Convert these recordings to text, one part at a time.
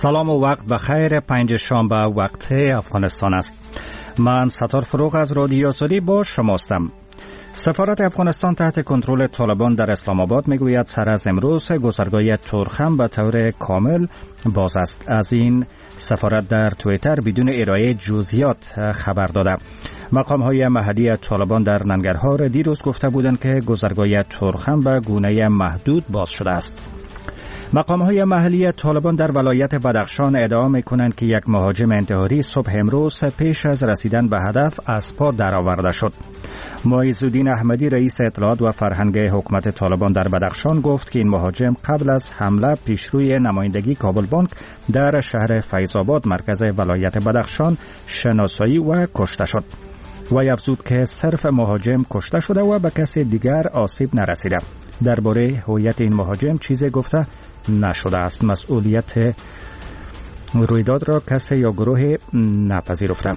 سلام و وقت بخیر. 5 شنبه وقت افغانستان است. من ستار فروغ از رادیو آزادی با شماستم. سفارت افغانستان تحت کنترل طالبان در اسلام آباد میگوید سر از امروز گذرگاه تورخم به طور کامل باز است. از این سفارت در توییتر بدون ارائه جزئیات خبر داده. مقام‌های محلی طالبان در ننگرهار دیروز گفته بودند که گذرگاه تورخم به گونه محدود باز شده است. مقام‌های محلی طالبان در ولایت بدخشان ادعا می‌کنند که یک مهاجم انتحاری صبح امروز پیش از رسیدن به هدف از پا درآورده شد. معیزالدین احمدی رئیس اطلاعات و فرهنگ حکومت طالبان در بدخشان گفت که این مهاجم قبل از حمله پیشروی نمایندگی کابل بانک در شهر فیض‌آباد مرکز ولایت بدخشان شناسایی و کشته شد. وی افزود که صرف مهاجم کشته شده و به کسی دیگر آسیب نرسیده. درباره هویت این مهاجم چیزی گفته نشده است. مسئولیت رویداد را کسی یا گروه نپذیرفته.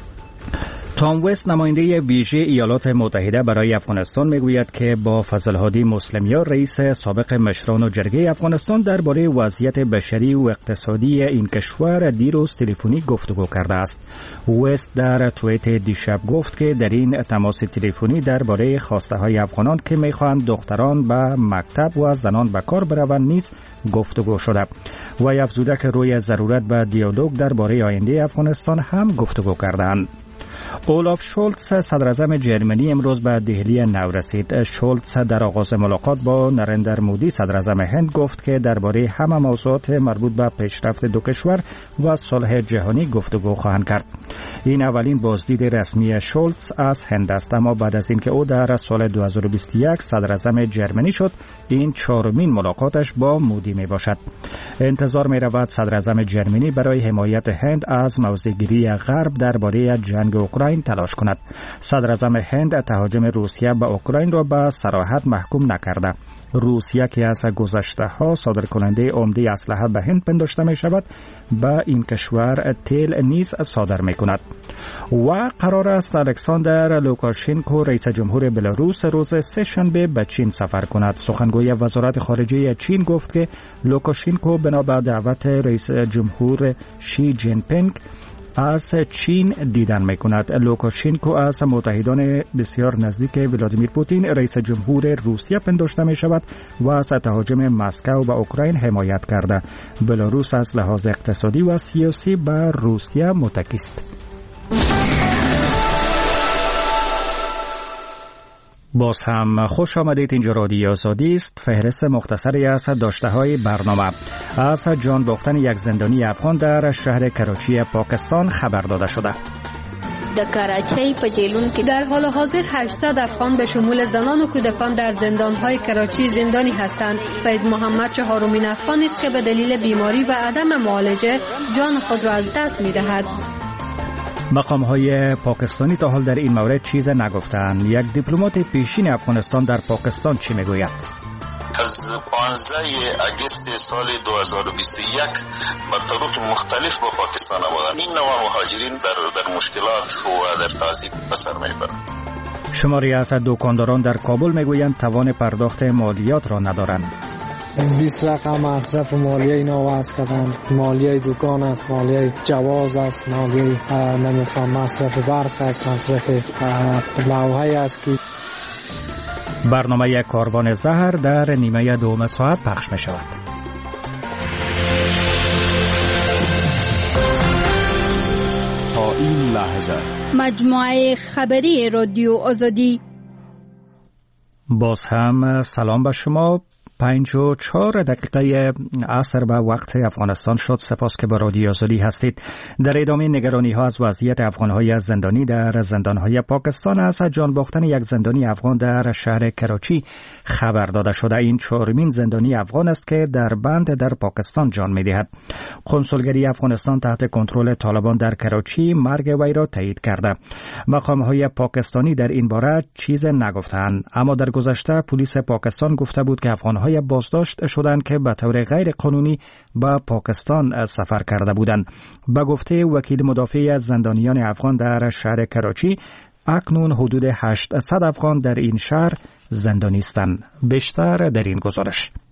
تام وست نماینده ویژه ایالات متحده برای افغانستان میگوید که با فضل هادی مسلمیار رئیس سابق مشران جرگه افغانستان درباره وضعیت بشری و اقتصادی این کشور دیروز تلفنی گفتگو کرده است. وست در توییت دیشب گفت که در این تماس تلفنی درباره خواسته های افغانان که میخواهند دختران به مکتب و زنان به کار بروند نیز گفتگو شده. و افزوده که روی ضرورت به دیالوگ درباره آینده افغانستان هم گفتگو کردند. اولاف شولتز صدر اعظم جرمنی امروز به دهلی نو رسید. شولتز در آغاز ملاقات با نریندر مودی صدر اعظم هند گفت که درباره همه موضوعات مربوط به پیشرفت دو کشور و صلح جهانی گفتگو خواهند کرد. این اولین بازدید رسمی شولتز از هند است، اما بعد از اینکه او در سال 2021 صدر اعظم جرمنی شد این چهارمین ملاقاتش با مودی می باشد. انتظار می رود صدر اعظم جرمنی برای حمایت هند از موضع‌گیری غرب درباره جنگ اوکراین تلاش کند. صدر اعظم هند تهاجم روسیه به اوکراین را به صراحت محکوم نکرده. روسیه که از گذشته ها صادر کننده عمده اسلحه به هند پنداشته می شود به این کشور تیل نیز صادر می کند. و قرار است الکساندر لوکاشنکو رئیس جمهور بلاروس روز سه‌شنبه به چین سفر کند. سخنگوی وزارت خارجه چین گفت که لوکاشنکو بنا به دعوت رئیس جمهور شی جین پینگ از چین دیدن میکند. لوکاشنکو از متحدان بسیار نزدیک ولادیمیر پوتین رئیس جمهور روسیه پنداشته می شود و از تهاجم مسکو به اوکراین حمایت کرده. بلاروس از لحاظ اقتصادی و سیاسی به روسیه متکی است. باز هم خوش آمدید. اینجا رادیو آزادی است. فهرست مختصری از داشته‌های برنامه. از جان باختن یک زندانی افغان در شهر کراچی پاکستان خبر داده شده. در کراچی په جیلون کې در حال حاضر 800 افغان به شمول زنان و کودکان در زندان‌های کراچی زندانی هستند. فیض محمد چهارمین افغان است که به دلیل بیماری و عدم معالجه جان خود را از دست می‌دهد. مقام‌های پاکستانی تا حال در این مورد چیز نگفتند. یک دیپلمات پیشین افغانستان در پاکستان چی میگوید؟ از 15 اگست سال 2021 به طرق مختلف با پاکستان آمدند. این نوع مهاجرین در مشکلات و در تعذیب به سر میبرند. شماری از دکانداران در کابل میگویند توان پرداخت مالیات را ندارند. 20 رقم مصرف مالیه اینا وضع کردن. مالیه دکان است، مالیه جواز است، مالیه مصرف برق است، مصرف لوحه است که برنامه کاروان زهر در نیمه دوم ساعت پخش می شود. تا این لحظه مجموعه خبری رادیو آزادی. باز هم سلام به شما. 54 دقیقه عصر به وقت افغانستان شد. سپاس که با رادیو آزادی هستید. در ادامه نگرانی ها از وضعیت افغان‌های زندانی در زندان‌های پاکستان از جان باختن یک زندانی افغان در شهر کراچی خبر داده شده. این چهارمین زندانی افغان است که در بند در پاکستان جان می‌دهد. کنسولگری افغانستان تحت کنترل طالبان در کراچی مرگ وی را تایید کرده. مقام‌های پاکستانی در این باره چیز نگفتند، اما در گذشته پلیس پاکستان گفته بود که افغان‌های بازداشت شدند که به طور غیر قانونی به پاکستان سفر کرده بودند. به گفته وکیل مدافع از زندانیان افغان در شهر کراچی، اکنون حدود 800 افغان در این شهر زندانی هستند. بیشتر در این گزارش.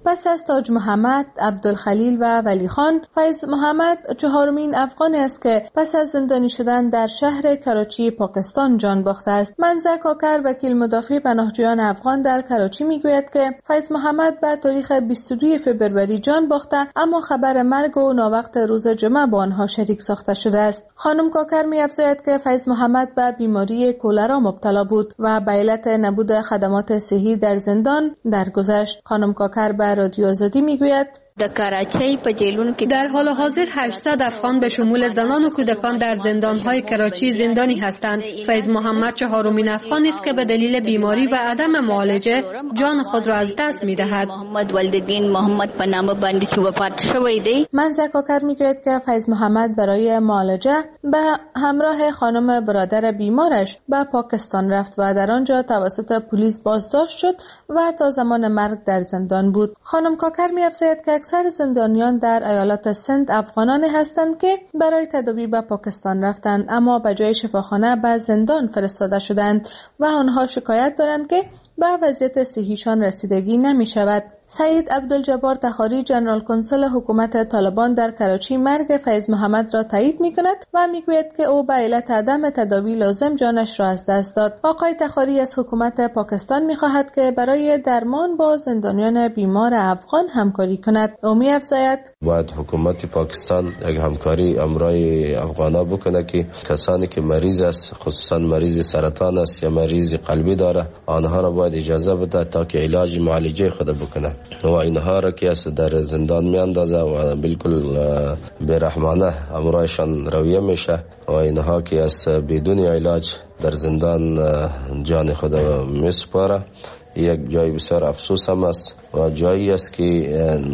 پس از تاج محمد، عبدالخلیل و ولی خان، فیض محمد چهارمین افغان است که پس از زندانی شدن در شهر کراچی پاکستان جان باخته است. منزه کاکر، وکیل مدافع پناهجویان افغان در کراچی میگوید که فیض محمد به تاریخ 22 فبروری جان باخته، اما خبر مرگ و ناوقت روز جمعه با آنها شریک ساخته شده است. خانم کاکر می‌افزاید که فیض محمد به بیماری کولرا مبتلا بود و به علت نبود خدمات صحی در زندان درگذشت. خانم کاکر به رادیو آزادی میگوید در کراچی په جیلونو کې در حال حاضر 800 افغان به شمول زنان و کودکان در زندان‌های کراچی زندانی هستند. فیض محمد چهارمین افغان است که به دلیل بیماری و عدم معالجه جان خود را از دست می‌دهد. محمد ولدالدین محمد په نامه باندې چې وفات شوی دی. منزه کاکر میگوید که فیض محمد برای معالجه به همراه خانم برادر بیمارش به پاکستان رفت و در آنجا توسط پلیس بازداشت شد و تا زمان مرگ در زندان بود. خانم کاکر می‌افزاید که اکثر زندانیان در ایالات سند افغانانی هستند که برای تداوی به پاکستان رفتند، اما به جای شفاخانه به زندان فرستاده شدند و آنها شکایت دارند که به وضعیت صحیشان رسیدگی نمی شود. سعید عبدالجبار تخاری، جنرال کنسول حکومت طالبان در کراچی، مرگ فیض محمد را تایید می کند و می گوید که او به علت عدم تداوی لازم جانش را از دست داد. آقای تخاری از حکومت پاکستان می خواهد که برای درمان با زندانیان بیمار افغان همکاری کند. او می افزاید باید حکومت پاکستان یک همکاری امرای افغانا بکنه که کسانی که مریض است، خصوصا مریض سرطان است یا مریض قلبی داره، آنها را باید اجازه بده تا که علاج معالجه خود بکنه و اینها را که است در زندان میاندازه و بالکل بیرحمانه امرایشان رویه میشه و اینها که است بدون علاج در زندان جان خود میسپاره. یک جای بسیار افسوس هم است و جایی است که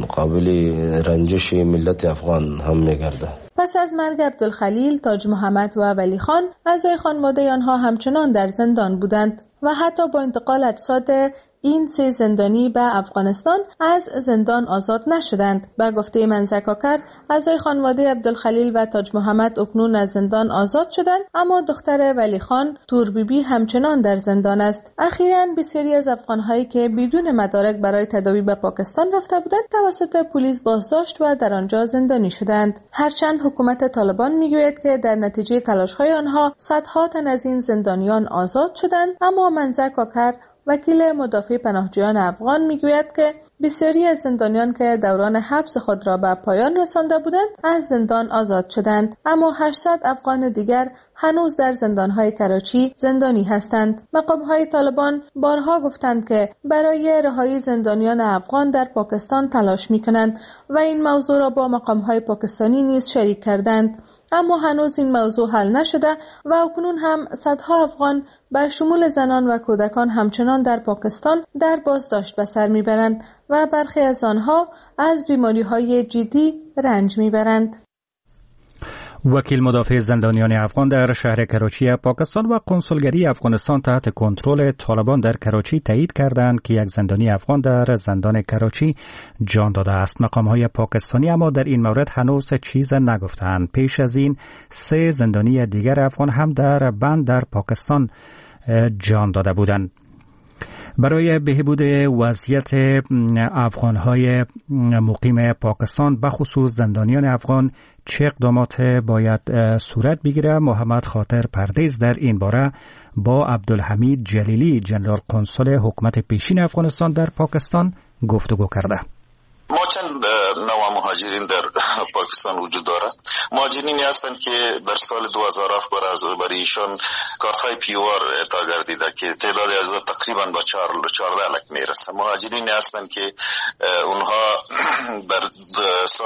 قابل رنجش ملت افغان هم میگرده. پس از مرگ عبدالخلیل، تاج محمد و ولی خان، اعضای خانواده آنها همچنان در زندان بودند و حتی با انتقال اجساد این سه زندانی به افغانستان از زندان آزاد نشدند. به گفته منزه کاکر، اعضای خانواده عبدالخلیل و تاج محمد اکنون از زندان آزاد شدند، اما دختر ولی خان تور بیبی همچنان در زندان است. اخیراً بسیاری از افغان‌هایی که بدون مدارک برای تداوی به پاکستان رفته بودند توسط پلیس بازداشت و در آنجا زندانی شدند. هرچند حکومت طالبان میگوید که در نتیجه تلاش‌های آنها صدها تن از این زندانیان آزاد شدند، اما منزه کاکر، وکیل مدافع پناهجویان افغان، میگوید که بسیاری از زندانیان که دوران حبس خود را به پایان رسانده بودند از زندان آزاد شدند، اما 800 افغان دیگر هنوز در زندان‌های کراچی زندانی هستند. مقام‌های طالبان بارها گفتند که برای رهایی زندانیان افغان در پاکستان تلاش می‌کنند و این موضوع را با مقام‌های پاکستانی نیز شریک کردند، اما هنوز این موضوع حل نشده و اکنون هم صدها افغان به شمول زنان و کودکان همچنان در پاکستان در بازداشت به سر میبرند و برخی از آنها از بیماری‌های جدی رنج میبرند. وکیل مدافع زندانیان افغان در شهر کراچی پاکستان و کنسولگری افغانستان تحت کنترل طالبان در کراچی تایید کردند که یک زندانی افغان در زندان کراچی جان داده است. مقام‌های پاکستانی اما در این مورد هنوز چیز نگفتند. پیش از این 3 زندانی دیگر افغان هم در بند در پاکستان جان داده بودند. برای بهبود وضعیت افغان‌های مقیم پاکستان بخصوص زندانیان افغان چه اقدامات باید صورت بگیره؟ محمد خاطر پردیس در این باره با عبدالحمید جلیلی، جنرال کنسول حکومت پیشین افغانستان در پاکستان گفتگو کرده. ما چند نوع مهاجرین در پاکستان وجود داره. مهاجرینی هستند که در سال 2007 برای ایشان کارت‌های پیوار اعطا گردیده که تعداد از تقریبا با 14 لک میرسه. مهاجرینی هستند که اونها در سال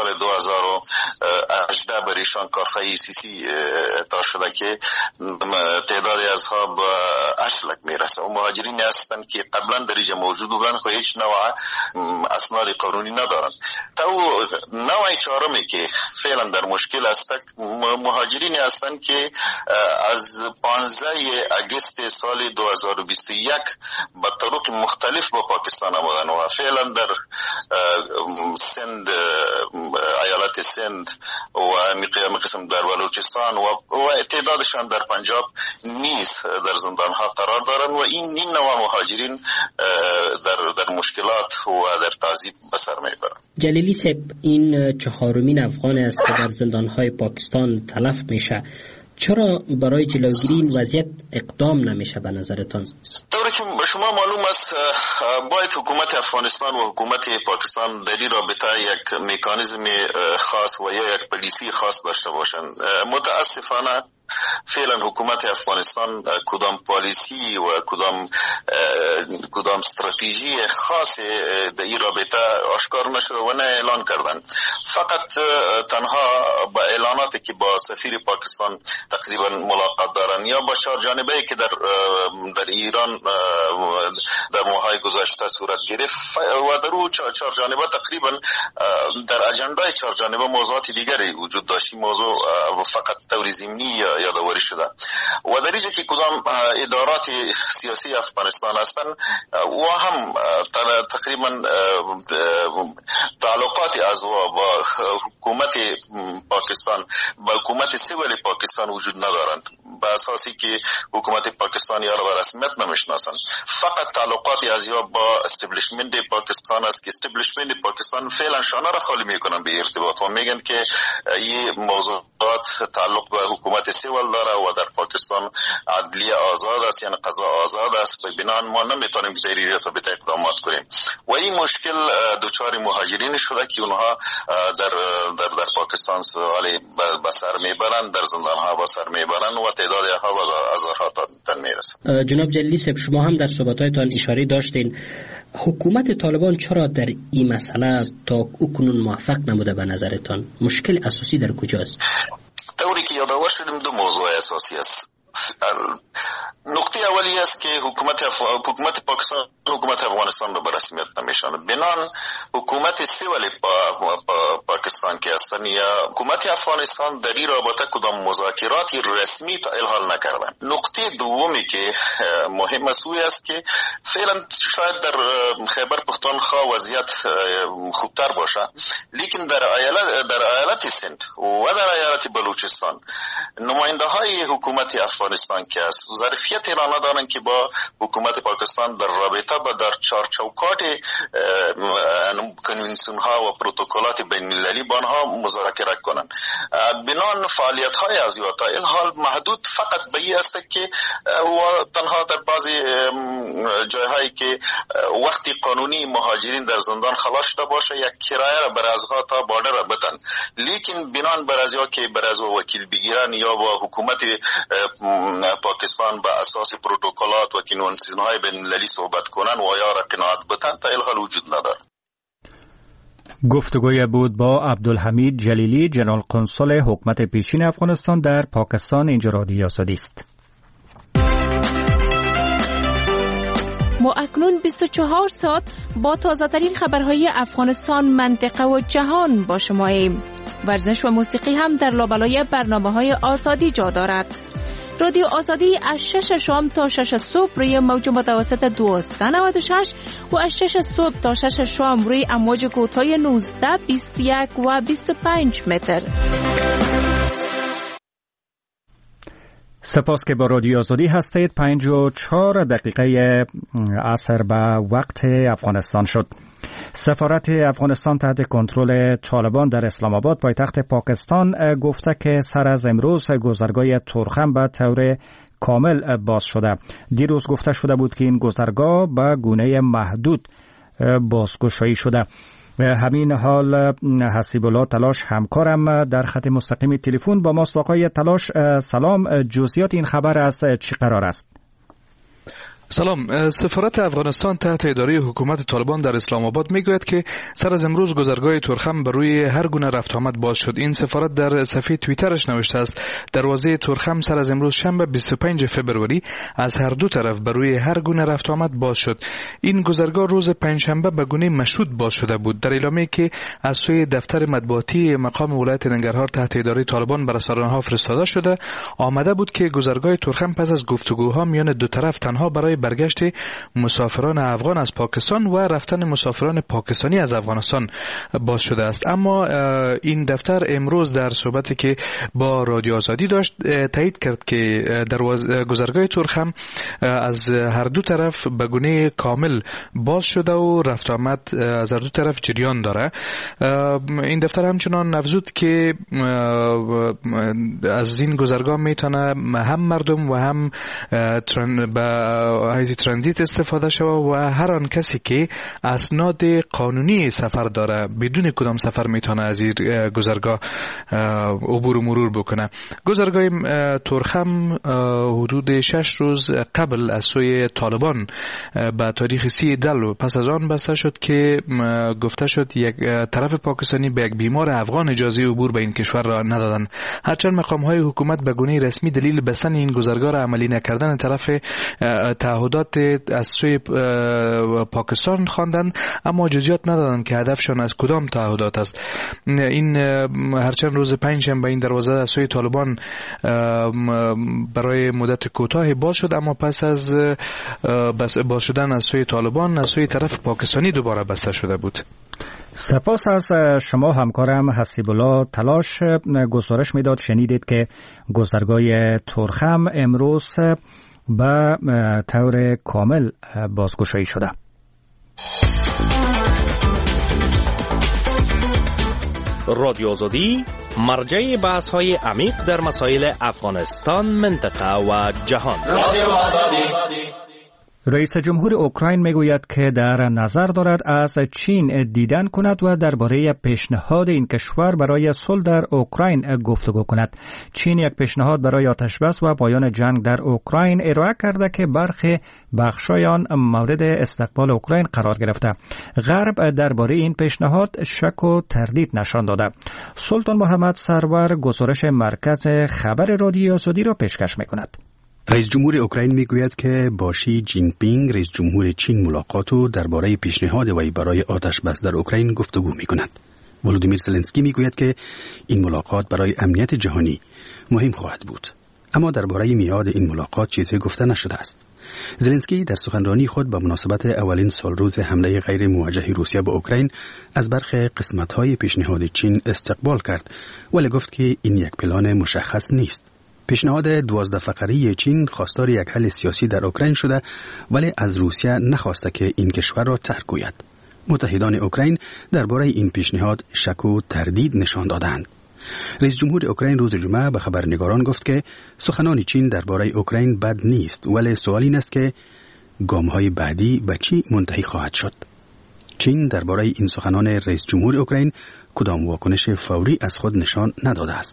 2018 برای ایشان کارت‌های ECC اعطا شده که تعداد ازها با 8 لک میرسه. و مهاجرینی هستند که قبلا در اینجا موجود بودند و هیچ نوع اسناد قانونی ندارند. تا نوع چهارمی که فعلا در مشکل است مهاجرین هستند که از 15 اگست سال 2021 به طرق مختلف به پاکستان آمدن و فعلا در سند، ایالت سند و مقام قسم در بلوچستان و تعدادشان در پنجاب نیز در زندان ها قرار دارند و این نوع مهاجرین در مشکلات و در تعذیب به سر میبرند. جلیلی صاحب، این چهارمین افغان است که در زندان های پاکستان تلف میشه. چرا برای جلوگیری این وضعیت اقدام نمیشه به نظرتان؟ طوری که به شما معلوم است باید حکومت افغانستان و حکومت پاکستان در این رابطه یک مکانیزم خاص و یا یک پلیسی خاص داشته باشند. متاسفانه فعلا حکومت افغانستان کدام پالیسی و کدام استراتژی خاص در این رابطه آشکار نشده و نه اعلان کردن. فقط تنها با اعلاناتی که با سفیر پاکستان تقریبا ملاقات دارن یا با چهار جانبه‌ای که در ایران در ماهای گذشته صورت گرفت و در او چهار جانبه تقریبا در اجندای چهار جانبه موضوعات دیگری وجود داشت. موضوع فقط طور ضمنی یادآوری شده و در اینجا که کدام ادارات سیاسی افغانستان هستند و هم تقریبا تعلقات از با حکومت پاکستان با حکومت سیویل پاکستان وجود ندارند، به اساسی که حکومت پاکستان یا را به رسمیت نمیشناسند. فقط تعلقاتی از یا با استبلیشمنت پاکستان است که استبلیشمنت پاکستان فعلا شانه را خالی میکنن به ارتباط و میگن که این موضوعات تعلق به حکومت سیویل داره و در پاکستان عدلیه آزاد است، یعنی قضا آزاد است، به بنان ما نمیتونیم در این رابطه اقدامات کنیم و این مشکل دچار مهاجرین شده که اونها در پاکستان سوالی به سر میبرند، در زندان ها به سر میبرند و تعداد ها از تا میرسند. جناب جلیلی صاحب، شما هم در صحبت‌هایتان اشاره داشتین حکومت طالبان چرا در این مسئله تا اکنون موفق نموده به نظرتان؟ مشکل اساسی در کجاست؟ طوری که یادآور شدیم دو موضوع اساسی است. نقطه اولی است که حکومت پاکستان حکومت افغانستان را به رسمیت نمیشاند. بنان حکومت سیویل پاکستان که هستن یا حکومت افغانستان در این رابطه کدام مذاکراتی رسمی تا الحال نکردن. نقطه دومی که مهم است که فعلا شاید در خیبر پختونخوا وضعیت خوبتر باشه، لیکن در ایالت سند و در ایالت بلوچستان نماینده های حکومت افغانستان که است ظرفیت را ندارند که با حکومت پاکستان در رابطه با در چارچوکات کنوانسیون ها و پروتکلات بین المللی با آنها مذاکره کنند. بنان فعالیت های از تا الحال محدود فقط به این است که و تنها در بعضی جایهایی که وقتی قانونی مهاجرین در زندان خلاص شده باشه یک کرایه را بر ازها تا باردر را بتن، لیکن بنان بر ازها که بر از وکیل بگیرن یا با حکومت پاکستان به اساس پروتکلات و کنوانسیون های بین المللی صحبت کنن و یا را قناعت بتن تا الحال وجود نداره. گفتگوی بود با عبدالحمید جلیلی، جنرال قنصل حکومت پیشین افغانستان در پاکستان. اینجا رادیو آزادی است. ما اکنون 24 ساعت با تازه‌ترین خبرهای افغانستان، منطقه و جهان با شماییم. ورزش و موسیقی هم در لابلای برنامه‌های آزادی جا دارد. رادیو آزادی از 6 شام تا 6 صبح روی موج متوسط 1296 و از 6 صبح تا 6 شام روی امواج کوتاه 19، 21 و 25 متر. سپاس که با رادیو آزادی هستید. 54 دقیقه عصر به وقت افغانستان شد. سفارت افغانستان تحت کنترل طالبان در اسلام آباد پایتخت پاکستان گفته که سر از امروز گذرگاه تورخم به طور کامل باز شده. دیروز گفته شده بود که این گذرگاه به گونه محدود بازگشایی شده. همین حال حسیب الله تلاش همکارم در خط مستقیم تلفن با ماست. آقای تلاش سلام، جزئیات این خبر از چی قرار است؟ سلام. سفارت افغانستان تحت اداره حکومت طالبان در اسلام آباد میگوید که سر از امروز گذرگاه تورخم بر روی هر گونه رفت آمد باز شد. این سفارت در صفحه توییترش نوشته است دروازه تورخم سر از امروز شنبه 25 فوریه از هر دو طرف بر روی هر گونه رفت آمد باز شد. این گذرگاه روز پنجشنبه به گونه مشهود باز شده بود. در اعلامیه‌ای که از سوی دفتر مطبوعاتی مقام ولایت ننگرهار تحت اداره طالبان بر رسانه‌ها فرستاده شده آمده بود که گذرگاه تورخم پس از گفتگوها میان دو طرف تنها برای برگشت مسافران افغان از پاکستان و رفتن مسافران پاکستانی از افغانستان باز شده است. اما این دفتر امروز در صحبتی که با رادیو آزادی داشت تایید کرد که گذرگاه تورخم از هر دو طرف به گونه کامل باز شده و رفت آمد از هر دو طرف جریان داره. این دفتر همچنان افزود که از این گذرگاه میتونه هم مردم و هم به ترانزیت استفاده شود و هر آن کسی که اسناد قانونی سفر داره بدون کدام سفر میتونه از این گذرگاه عبور و مرور بکنه. گذرگاه تورخم حدود 6 روز قبل از سوی طالبان به تاریخ 30 دلو پس از آن بسته شد که گفته شد یک طرف پاکستانی به یک بیمار افغان اجازه عبور به این کشور را ندادن. هرچند مقام های حکومت به گونه رسمی دلیل بستن این گذرگاه را عملی نکردن طرف تعهدات از سوی پاکستان خواندند، اما جزئیات ندادند که هدفشان از کدام تعهدات است. این هرچند روز پنجشنبه این دروازه از سوی طالبان برای مدت کوتاه باز شد، اما پس از باز شدن از سوی طالبان از سوی طرف پاکستانی دوباره بسته شده بود. سپاس از شما همکارم حسیب الله تلاش. گزارش میداد شنیدید که گذرگاه تورخم امروز به طور کامل بازگشایی شده. رادیو آزادی مرجع بحث‌های عمیق در مسائل افغانستان، منطقه و جهان. رادیو آزادی. رئیس جمهور اوکراین میگوید که در نظر دارد از چین دیدن کند و درباره پیشنهاد این کشور برای صلح در اوکراین گفتگو کند. چین یک پیشنهاد برای آتشبس و پایان جنگ در اوکراین ارائه کرده که برخی بخشای آن مورد استقبال اوکراین قرار گرفته. غرب درباره این پیشنهاد شک و تردید نشان داده. سلطان محمد سرور گزارش مرکز خبر رادیو آزادی را پیشکش میکند. رئیس جمهور اوکراین میگوید که با شی جین پینگ رئیس جمهور چین ملاقات و درباره پیشنهاد وی برای آتش بس در اوکراین گفتگو میکند. ولودیمیر زلنسکی میگوید که این ملاقات برای امنیت جهانی مهم خواهد بود، اما درباره میعاد این ملاقات چیزی گفته نشده است. زلنسکی در سخنرانی خود به مناسبت اولین سالروز حمله غیر موجه روسیه به اوکراین از برخی قسمت‌های پیشنهاد چین استقبال کرد، ولی گفت که این یک پلان مشخص نیست. پیشنهاد 12 فقره چین خواستار یک حل سیاسی در اوکراین شده، ولی از روسیه نخواسته که این کشور را ترک کند. متحدان اوکراین درباره این پیشنهاد شک و تردید نشان دادند. رئیس جمهور اوکراین روز جمعه به خبرنگاران گفت که سخنان چین درباره اوکراین بد نیست، ولی سوال این است که گام‌های بعدی به چی منتهی خواهد شد. چین درباره این سخنان رئیس جمهور اوکراین کدام واکنش فوری از خود نشان نداده است.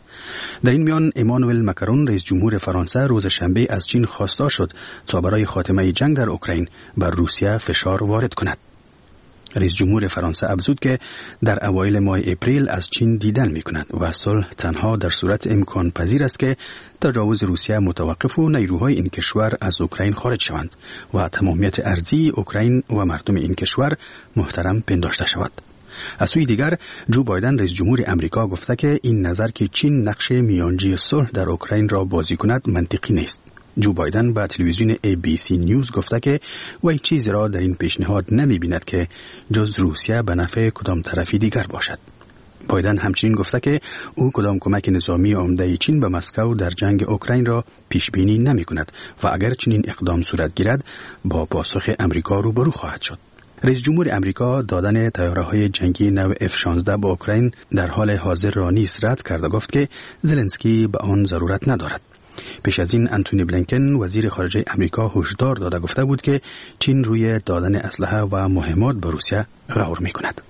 در این میان امانوئل مکرون رئیس جمهور فرانسه روز شنبه از چین خواستار شد تا برای خاتمه جنگ در اوکراین بر روسیه فشار وارد کند. رئیس جمهور فرانسه افزود که در اوایل ماه اپریل از چین دیدن می کند و صلح تنها در صورت امکان پذیر است که تجاوز روسیه متوقف و نیروهای این کشور از اوکراین خارج شوند و تمامیت ارضی اوکراین و مردم این کشور محترم پنداشته شود. از سوی دیگر جو بایدن رئیس جمهور امریکا گفته که این نظر که چین نقش میانجی صلح در اوکراین را بازی کند منطقی نیست. جو بایدن به تلویزیون ABC نیوز گفته که وی چیزی را در این پیشنهاد نمی بیند که جز روسیه به نفع کدام طرفی دیگر باشد. بایدن همچنین گفته که او کدام کمک نظامی عمده چین به مسکو در جنگ اوکراین را پیش بینی نمی کند و اگر چنین اقدام صورت گیرد با پاسخ امریکا روبرو خواهد شد. رئیس جمهور امریکا دادن طیاره‌های جنگی نو F-16 به اوکراین در حال حاضر را نیز رد کرد و گفت که زلنسکی به آن ضرورت ندارد. پیش از این انتونی بلینکن وزیر خارجه امریکا هشدار داده گفته بود که چین روی دادن اسلحه و مهمات به روسیه غور می‌کند.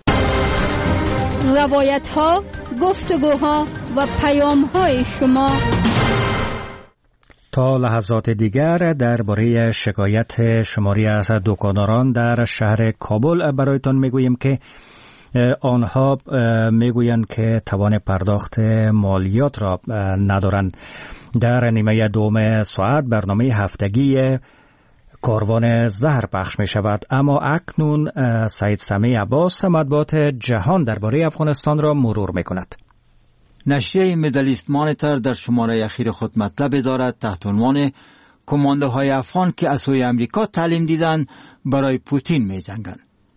روایت‌ها، گفتگوها و پیام‌های شما. تا لحظات دیگر درباره شکایت شماری از دکانداران در شهر کابل برایتان میگوییم که آنها میگویند که توان پرداخت مالیات را ندارند. در نیمه دوم ساعت برنامه هفتگی کاروان زهر پخش می شود، اما اکنون سعید سمیع عباس مطبوعات جهان درباره افغانستان را مرور می کند. نشریه میدل ایست مانیتور در شماره اخیر خود مطلب دارد تحت عنوان کماندوهای افغان که از سوی امریکا تعلیم دیدن برای پوتین می جنگند.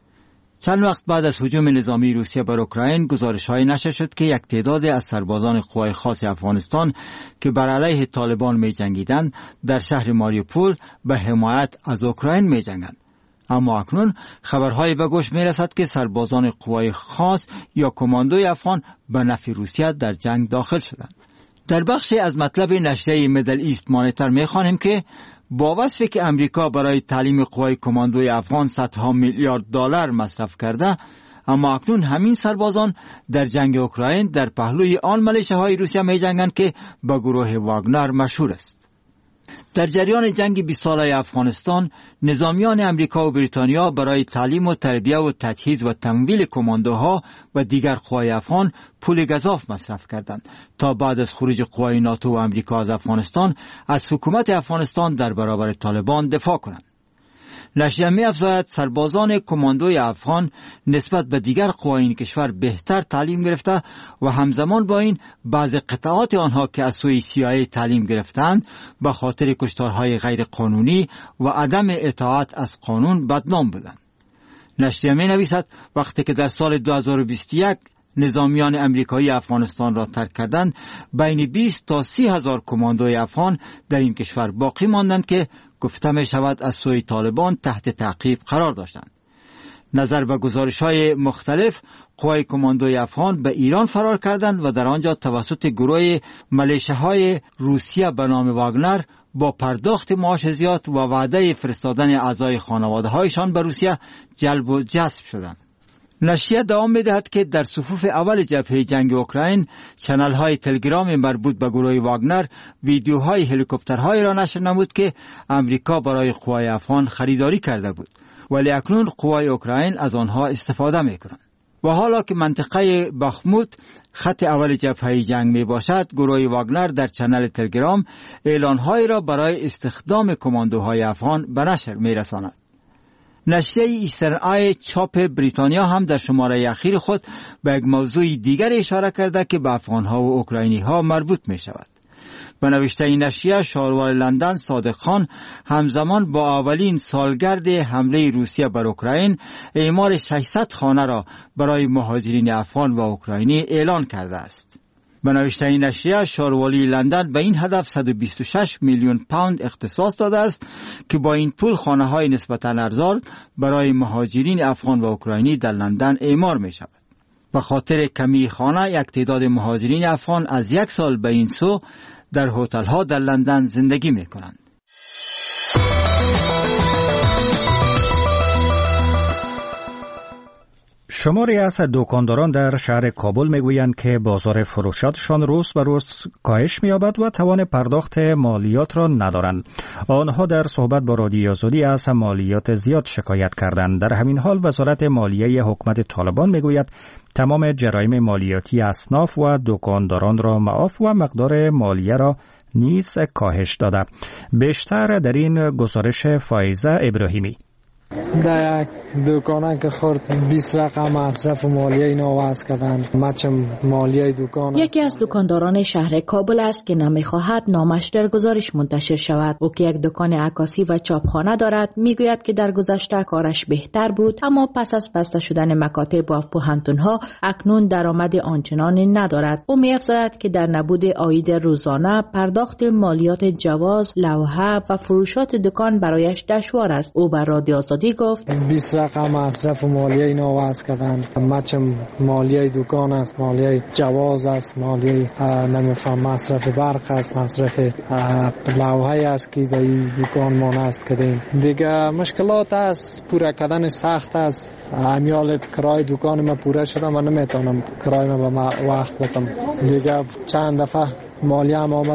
چند وقت بعد از هجوم نظامی روسیه بر اوکراین گزارش‌های نشر شد که یک تعداد از سربازان قوای خاص افغانستان که بر علیه طالبان می‌جنگیدند در شهر ماریوپول به حمایت از اوکراین می‌جنگند. اما اکنون خبرهای به گوش می‌رسد که سربازان قوای خاص یا کماندوی افغان به نفع روسیه در جنگ داخل شدند. در بخشی از مطلب نشریه میدل ایست مانیتور می‌خوانیم که با وصفی که امریکا برای تعلیم قوای کماندوی افغان صدها میلیارد دلار مصرف کرده، اما اکنون همین سربازان در جنگ اوکراین در پهلوی آن ملیشه‌های روسیه می‌جنگند که به گروه واگنر مشهور است. در جریان جنگ 20 ساله افغانستان، نظامیان امریکا و بریتانیا برای تعلیم و تربیت و تجهیز و تمویل کماندوها و دیگر قوای افغان پول گزاف مصرف کردند تا بعد از خروج قوای ناتو و امریکا از افغانستان از حکومت افغانستان در برابر طالبان دفاع کنند. نشریه می‌افزاید سربازان کماندوی افغان نسبت به دیگر قوای این کشور بهتر تعلیم گرفته و همزمان با این بعض قطعات آنها که از سوی CIA تعلیم گرفتند به خاطر کشتارهای غیر قانونی و عدم اطاعت از قانون بدنام بودند. نشریه می‌نویسد وقتی که در سال 2021 نظامیان امریکایی افغانستان را ترک کردند، بین 20 تا 30 هزار کماندوی افغان در این کشور باقی ماندند که گفته می شود از سوی طالبان تحت تعقیب قرار داشتند. نظر به گزارش‌های مختلف، قوای کماندوی افغان به ایران فرار کردند و در آنجا توسط گروه ملیشه‌های روسیه به نام واگنر با پرداخت معاش زیاد و وعده فرستادن اعضای خانواده‌هایشان به روسیه جلب و جذب شدند. نشریه دوام می‌دهد که در صفوف اول جبهه جنگ اوکراین چنل‌های تلگرام مربوط به گروه واگنر ویدیوهای هلیکوپترهایی را نشر نمود که امریکا برای قوای افغان خریداری کرده بود، ولی اکنون قوای اوکراین از آنها استفاده می‌کنند. و حالا که منطقه بخموت خط اول جبهه جنگ می باشد، گروه واگنر در چنل تلگرام اعلان‌هایی را برای استخدام کماندوهای افغان به نشر می‌رساند. نشریه ایسترن آی چاپ بریتانیا هم در شماره اخیر خود به یک موضوع دیگر اشاره کرده که به افغان‌ها و اوکراینی‌ها مربوط می شود. به نوشته این نشریه، شهروار لندن صادق خان همزمان با اولین سالگرد حمله روسیه بر اوکراین اعمار 600 خانه را برای مهاجرین افغان و اوکراینی اعلان کرده است. به نوشته این نشریه، شاروالی لندن به این هدف 126 میلیون پوند اختصاص داده است که با این پول خانه‌های نسبتاً ارزان برای مهاجرین افغان و اوکراینی در لندن اعمار می شود. به خاطر کمی خانه، یک تعداد مهاجرین افغان از یک سال به این سو در هتل‌ها در لندن زندگی می کنند. شماری از دکانداران در شهر کابل میگویند که بازار فروشاتشان روز به روز کاهش می‌یابد و توان پرداخت مالیات را ندارند. آنها در صحبت با رادیو آزادی از مالیات زیاد شکایت کردند. در همین حال وزارت مالیه حکومت طالبان میگوید تمام جرایم مالیاتی اصناف و دکانداران را معاف و مقدار مالیه را نیز کاهش داده. بیشتر در این گزارش فائزه ابراهیمی. در یک دکانه که خورد 20 رقم مصرف مالیه اینا وضع کردن، مچم مالیه دکان. یکی از دکانداران شهر کابل است که نمیخواهد نامش در گزارش منتشر شود. او که یک دکان عکاسی و چاپخانه دارد، میگوید که در گذشته کارش بهتر بود، اما پس از بسته شدن مکاتب و پوهنتون‌ها اکنون درآمد آنچنانی ندارد. او می‌افزاید که در نبود عاید روزانه پرداخت مالیات جواز، لوحه و فروشات دکان برایش دشوار است. او بر رادیو آزادی گفت 20 رقم مصرف مالیه اینا وضع کردن، مچم مالیه دکان است، مالیه جواز است، مالیه نمیفهم مصرف برق است، مصرف لوحه است که در دکان ما نصب کردیم. دیگه مشکلات است، پورا کردن سخت است. امیال کرای دکان ما پوره شده، من نمیتونم کرای ما به وقت بدم. دیگه چند دفعه مالیه هم آمدن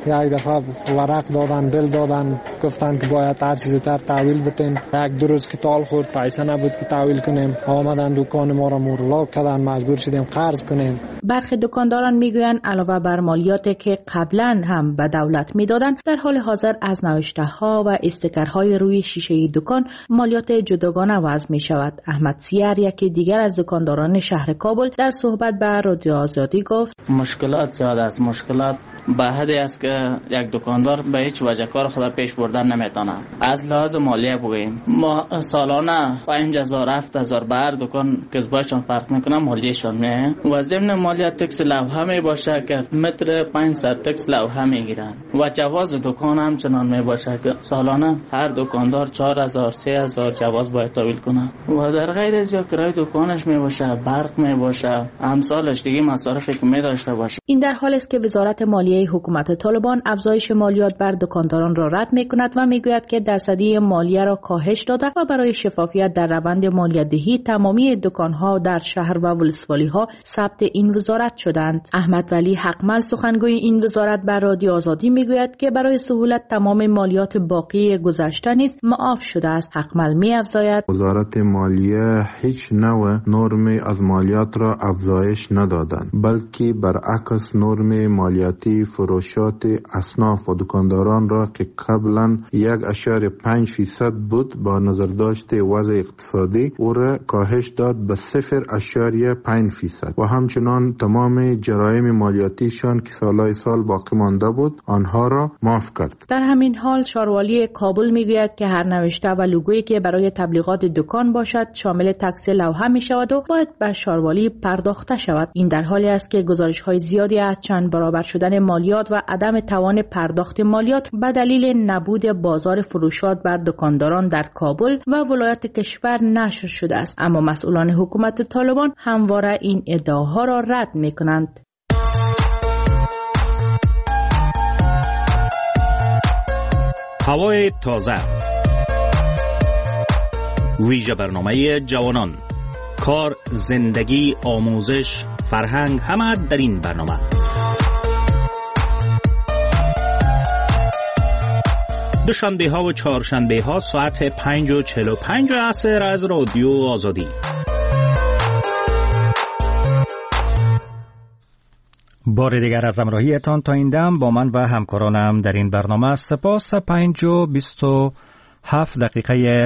یک دفعه ورق دادن، بل دادن، گفتن که باید هر چیز زودتر تحویل بتیم. یک دو روز که تال خورد، پیسه نبود که تحویل کنیم. آمدن دکان ما را مورلاک کردن، مجبور شدیم قرض کنیم. برخی دکانداران میگویند علاوه بر مالیاتی که قبلا هم به دولت میدادند، در حال حاضر از نوشته ها و استیکرهای روی شیشه دکان مالیات جداگانه وضع می شود. احمد سیار، یکی دیگر از دکانداران شهر کابل، در صحبت با رادیو آزادی گفت مشکلات زیاد است. مشکلات به حدی است که یک دکاندار به هیچ وجه کار خود پیش بردن نمیتونه. از لحاظ مالیه بگوییم، ما سالانه 5000 7000 به هر دکان کسبایشان فرق میکنه مالیهشان میه و ضمن مالیات تکس لوحه می باشه که متر 500 تکس لوحه میگیرن و جواز دکان همچنان می باشه که سالانه هر دکاندار 4000 3000 جواز باید تحویل کنه و در غیر از یا کرایه دکانش می باشه، برق می باشه، امثالش دیگه مصارفی که می داشته باشه. این در حالی است که وزارت مالیه حکومت طالبان افزایش مالیات بر دکانداران را رد می کند و می گوید که درصدی مالیه را کاهش داده و برای شفافیت در روند مالیات‌دهی تمامی دکان‌ها در شهر و ولسوالی‌ها ثبت این وزارت شدند. احمد ولی حقمل، سخنگوی این وزارت، بر رادیو آزادی می گوید که برای سهولت تمام مالیات باقی گذشته نیز معاف شده است. حقمل می افزاید وزارت مالیه هیچ نوع نرمی از مالیات را افزایش ندادند، بلکه برعکس نرم مالیاتی فروشات اصناف و دکانداران را که قبلا 1.5% بود با نظر داشت وضع اقتصادی او را کاهش داد به 0.5% و همچنان تمام جرایم مالیاتیشان که سال باقی مانده بود آنها را معاف کرد. در همین حال شاروالی کابل میگوید که هر نوشته و لوگویی که برای تبلیغات دکان باشد شامل تکس لوحه می شود و باید به شاروالی پرداخته شود. این در حالی است که گزارش‌های زیادی از چند برابر شدن مالیات و عدم توان پرداخت مالیات به دلیل نبود بازار فروشات بر دکانداران در کابل و ولایت کشور نشر شده است، اما مسئولان حکومت طالبان همواره این ادعاها را رد می‌کنند. هوای تازه، ویژه برنامه جوانان، کار، زندگی، آموزش، فرهنگ، همه در این برنامه. دوشنبه ها و چهارشنبه ها ساعت 5:45 عصر از رادیو آزادی. بار دیگر از همراهیتان تا این دم با من و همکارانم در این برنامه سپاس. 5:27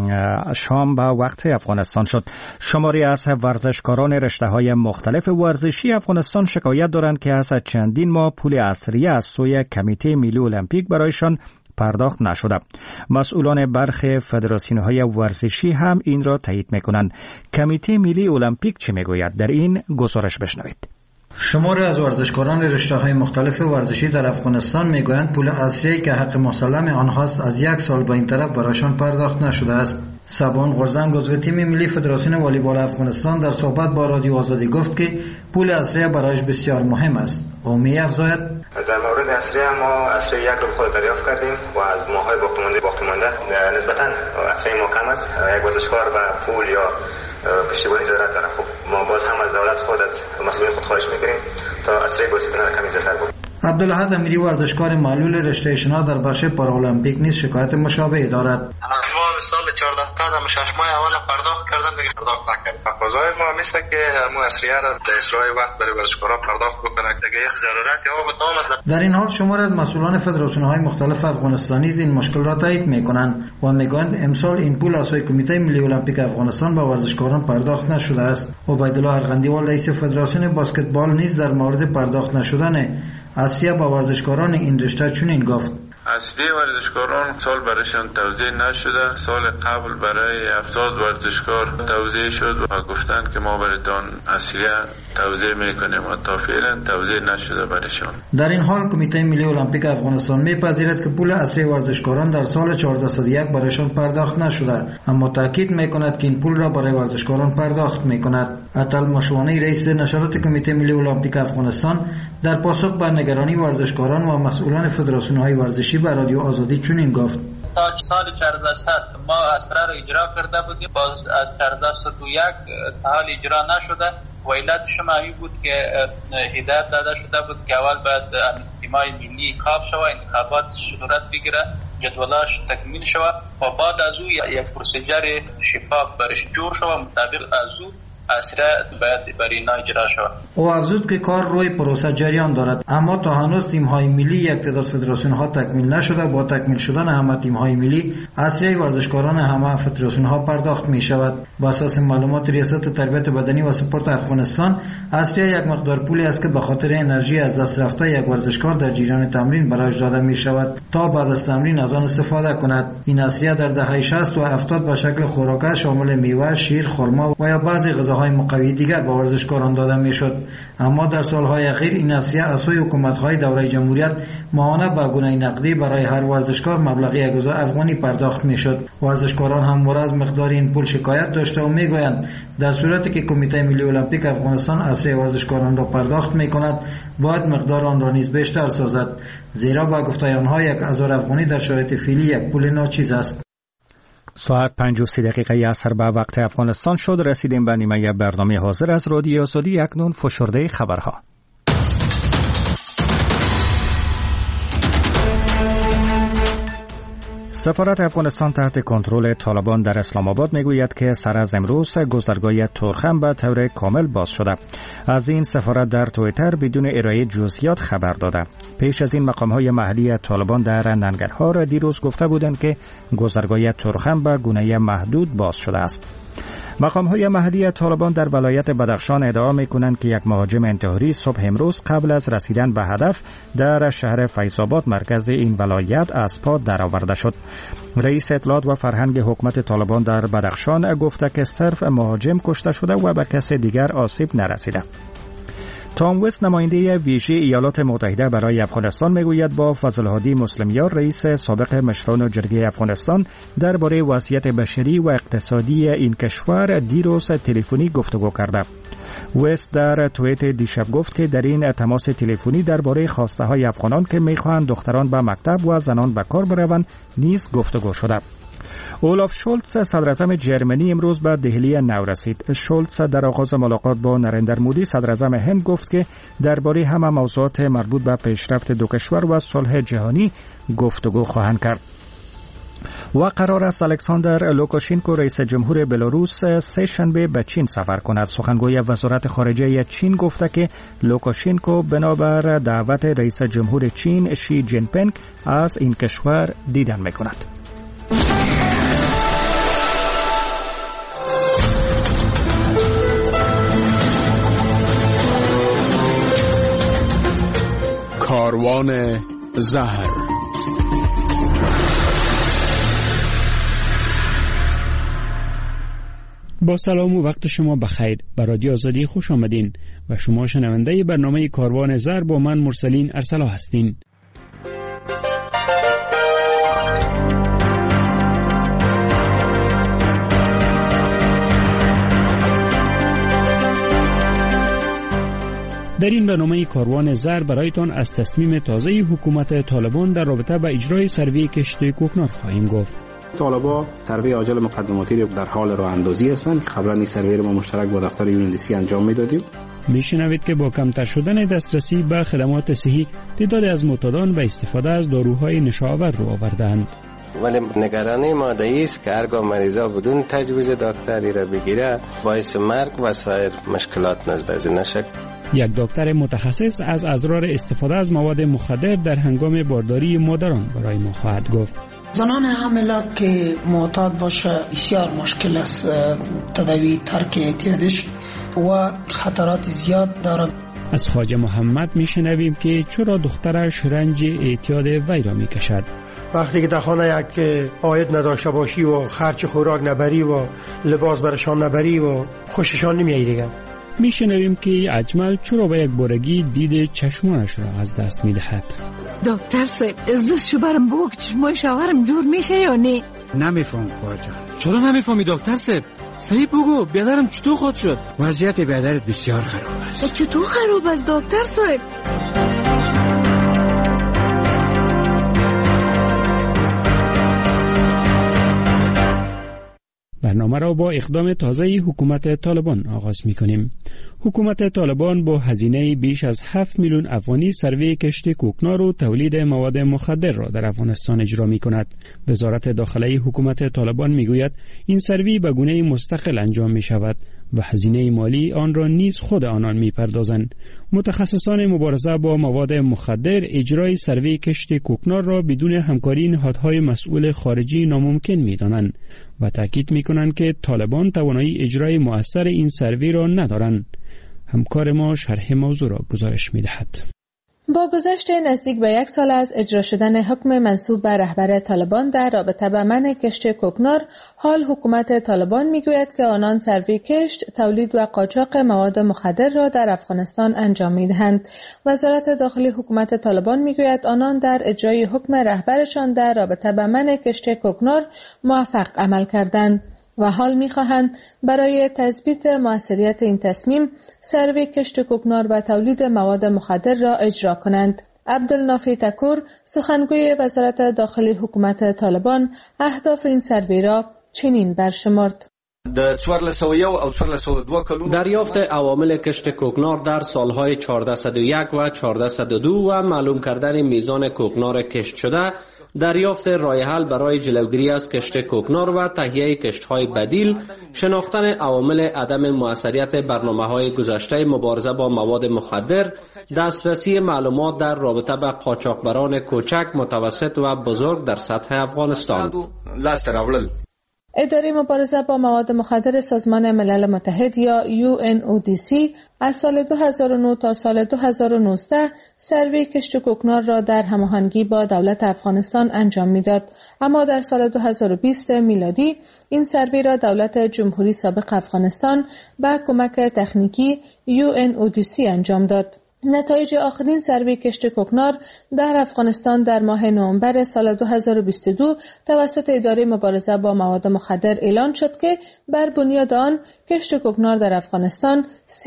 شام به وقت افغانستان شد. شماری از ورزشکاران رشته‌های مختلف ورزشی افغانستان شکایت دارند که از چندین ماه پول عصریه از سوی کمیته ملی المپیک برایشان پرداخت نشده. مسئولان برخی فدراسیون‌های ورزشی هم این را تایید می‌کنند. کمیته ملی المپیک چه می‌گوید؟ در این گزارش بشنوید. شماری از ورزشکاران رشته‌های مختلف ورزشی در افغانستان میگویند پول عصریه‌ای که حق مسلم آنهاست از 1 سال به این طرف برایشان پرداخت نشده است. سبان غرزنگ عضو تیم ملی فدراسیون والیبال افغانستان در صحبت با رادیو آزادی گفت که پول عصریه برایش بسیار مهم است. او می‌افزاید در مورد عصریه ما عصریه 1 روز خود دریافت کردیم و از ماه‌های باقی مانده نسبتاً عصریه ما کم است. یک ورزشکار و پول یا پشتیبانی ضرورت داره. خب ما باز هم از دولت خود از مسئولین خود خواهش می‌کنیم تا عصریه بازیکنان کمی زیادتر بود. عبدالحد امیری ورزشکار معلول رشته شنا در بخش پارالمپیک نیز شکایت مشابهی دارد. ما مثال 14 تا در 6 ماه اول پرداخت کردن دیگه پرداخت نکردیم. تقاضای ما مثل که همون عصریه را در اسرای وقت برای ورزشکاران پرداخت بکنن دیگه یک ضرورت یا بدام است. در این حال شماری از مسئولان فدراسیون‌های مختلف افغانستانی این مشکل را تایید می‌کنند و میگویند امسال این پول از سوی کمیته ملی المپیک افغانستان به ورزشکاران پرداخت نشده است. عبیدالله ارغندیوال رئیس فدراسیون بسکتبال نیز در مورد پرداخت نشدن عصریه با ورزشکاران این رشته چنین گفت: عصریه ورزشکاران سال برایشان توزیع نشده. سال قبل برای 70 ورزشکار توزیع شد و گفتند که ما برایتان عصریه توزیع میکنیم و تا فعلا توزیع نشده برایشان. در این حال کمیته ملی المپیک افغانستان میپذیرد که پول عصریه ورزشکاران در سال 1401 برایشان پرداخت نشده، اما تاکید میکند که این پول را برای ورزشکاران پرداخت میکند. عطل مشوانی رئیس نشرات کمیته ملی المپیک افغانستان در پاسخ به نگرانی ورزشکاران و مسئولان فدراسیون‌های ورزشی به رادیو آزادی چنین گفت: تا سال 1400 ما اسرار رو اجرا کرده بودیم، باز از 1401 تا حال اجرا نشده و علتش هم بود که هدایت داده شده بود که اول باید اجتماع ملی کاپ شود، انتخابات صورت بگیره، جدولاش تکمیل شود و بعد از او یک پروسیجر شفاف برش جور شود، مطابق از او اسرار باید برای اینا اجرا شود. او افزود که کار روی پروسه جریان دارد، اما تا هنوز تیم‌های ملی یک تعداد فدراسیون‌ها تکمیل نشده. با تکمیل شدن همه تیم‌های ملی اسریه ورزشکاران همه فدراسیون‌ها پرداخت می‌شود. بر اساس معلومات ریاست تربیت بدنی و سپورت افغانستان، اسریه یک مقدار پولی است که به خاطر انرژی از دست رفته یک ورزشکار در جریان تمرین برایش داده می‌شود تا بعد از تمرین از آن استفاده کند. این اسریه در دهه 60 و 70 به شکل خوراک شامل میوه، شیر، خرما و یا بعضی غذاهای مقوی دیگر به ورزشکاران داده میشد. اما در سالهای اخیر این اسریه از سوی حکومت‌های دوره جمهوریت ماهانه به گونه نقدی برای هر ورزشکار مبلغ 1000 افغانی پرداخت میشد. ورزشکاران همواره از مقدار این پول شکایت داشته و میگویند در صورتی که کمیته ملی المپیک افغانستان اسریه ورزشکاران را پرداخت میکند، باید مقدار آن را نیز بیشتر سازد، زیرا با گفته آنها 1000 افغانی در شرایط فعلی یک پول ناچیز است. ساعت 5:30 عصر به وقت افغانستان شد. رسیدیم به نیمه برنامه حاضر از رادیو آزادی. اکنون فشرده خبرها. سفارت افغانستان تحت کنترل طالبان در اسلام آباد میگوید که سر از امروز گذرگاه تورخم به طور کامل باز شده. از این سفارت در توییتر بدون ارائه جزئیات خبر داده. پیش از این مقام‌های محلی طالبان در ننگرهار دیروز گفته بودند که گذرگاه تورخم به گونه محدود باز شده است. مقام‌های محلی طالبان در ولایت بدخشان ادعا می‌کنند که یک مهاجم انتحاری صبح امروز قبل از رسیدن به هدف در شهر فیض‌آباد مرکز این ولایت از پا درآورده شد. رئیس اطلاعات و فرهنگ حکومت طالبان در بدخشان گفته که صرف مهاجم کشته شده و به کس دیگر آسیب نرسیده. تام وست نماینده ویژه ایالات متحده برای افغانستان میگوید با فضل‌الهادی مسلمیار رئیس سابق مشران جرگه افغانستان درباره وضعیت بشری و اقتصادی این کشور دیروز تلفنی گفتگو کرده. وست در توییت دیشب گفت که در این تماس تلفنی درباره خواسته های افغانان که میخواهند دختران به مکتب و زنان به کار بروند نیز گفتگو شده. اولاف شولتز صدراعظم جرمنی امروز به دهلی نو رسید. شولتز در آغاز ملاقات با نریندر مودی صدراعظم هند گفت که درباره همه موضوعات مربوط به پیشرفت دو کشور و صلح جهانی گفتگو خواهند کرد. و قرار است الکساندر لوکاشنکو رئیس جمهور بلاروس سه شنبه به چین سفر کند. سخنگوی وزارت خارجه چین گفته که لوکاشنکو بنابر دعوت رئیس جمهور چین شی جین پینگ از این کشور دیدن می‌کند. کاروان زهر. با سلام و وقت شما بخیر. به رادیو آزادی خوش آمدین و شما شنونده برنامه کاروان زهر با من مرسلین ارسلا هستین. در این برنامه کاروان زر برایتان از تصمیم تازه حکومت طالبان در رابطه با اجرای سروی کشت کوکنار خواهیم گفت. طالبان سروی عاجل مقدماتی را در حال راه اندازی هستند. قبلا این سروی را ما مشترک با دفتر UNODC انجام میدادیم. میشنوید که با کمتر شدن دسترسی به خدمات صحی تعدادی از معتادان به استفاده از داروهای نشاور رو آوردند. ولی نگرانی ماده است که هرگاه مریضا بدون تجویز دکتری را بگیره باعث مرگ و سایر مشکلات نزد از نشه. یک دکتر متخصص از اضرار استفاده از مواد مخدر در هنگام بارداری مادران برای ما خواهد گفت. زنان حامله که معتاد باشه بسیار مشکل است تداوی ترک اعتیادش و خطرات زیاد دارد. از خواجه محمد میشنویم که چرا دخترش رنج اعتیاد وی را میکشد. وقتی که در خانه یک عاید نداشته باشی و خرج خوراک نبری و لباس برشان نبری و خوششان نمیایی دیگه. میشنویم که اجمل چرا به یک بارگی دید چشمانش را از دست میدهد. دکتر صاحب ازدوز شو برم بگو که چشمای شوهرم جور میشه یا نه؟ نمیفهم خواجه. چرا نمیفهمی دکتر صاحب؟ صحیح بگو بیادرم چطور خود شد؟ وضعیت بیادرت بسیار خراب است. چطور خراب است دکتر صاحب؟ برنامه را با اقدام تازه حکومت طالبان آغاز می‌کنیم. حکومت طالبان با هزینه بیش از 7 میلیون افغانی سروی کشت کوکنار و تولید مواد مخدر را در افغانستان اجرا می‌کند. وزارت داخلی حکومت طالبان می‌گوید این سروی به گونه مستقل انجام می‌شود و هزینه مالی آن را نیز خود آنان می‌پردازند. متخصصان مبارزه با مواد مخدر اجرای سروی کشت کوکنار را بدون همکاری نهادهای مسئول خارجی ناممکن می‌دانند و تاکید می‌کنند که طالبان توانایی اجرای مؤثر این سروی را ندارند. همکار ما شرح موضوع را گزارش می‌دهد. با گذشت نزدیک به 1 سال از اجرا شدن حکم منسوب به رهبر طالبان در رابطه با منع کشت کوکنار، حال حکومت طالبان میگوید که آنان سروی کشت، تولید و قاچاق مواد مخدر را در افغانستان انجام میدهند. وزارت داخلی حکومت طالبان میگوید آنان در اجرای حکم رهبرشان در رابطه با منع کشت کوکنار موفق عمل کردند و حال می‌خواهند برای تثبیت موثریت این تصمیم سروی کشت کوکنار و تولید مواد مخدر را اجرا کنند. عبدالنافی تکور، سخنگوی وزارت داخلی حکومت طالبان، اهداف این سروی را چنین برشمرد: دریافت عوامل کشت کوکنار در سالهای 1401 و 1402 و معلوم کردن میزان کوکنار کشت شده، دریافت راه حل برای جلوگیری از کشت کوکنار و تهیه کشت‌های بدیل، شناختن عوامل عدم موثریت برنامه‌های گذشته مبارزه با مواد مخدر، دسترسی معلومات در رابطه با قاچاقبران کوچک، متوسط و بزرگ در سطح افغانستان. اداره مبارزه با مواد مخدر سازمان ملل متحد یا UNODC از سال 2009 تا سال 2019 سروی کشت کوکنار را در هماهنگی با دولت افغانستان انجام میداد، اما در سال 2020 میلادی این سروی را دولت جمهوری سابق افغانستان با کمک تکنیکی UNODC انجام داد. نتایج آخرین سروی کشت کوکنار در افغانستان در ماه نوامبر سال 2022 توسط اداره مبارزه با مواد مخدر اعلان شد که بر بنیاد آن کشت کوکنار در افغانستان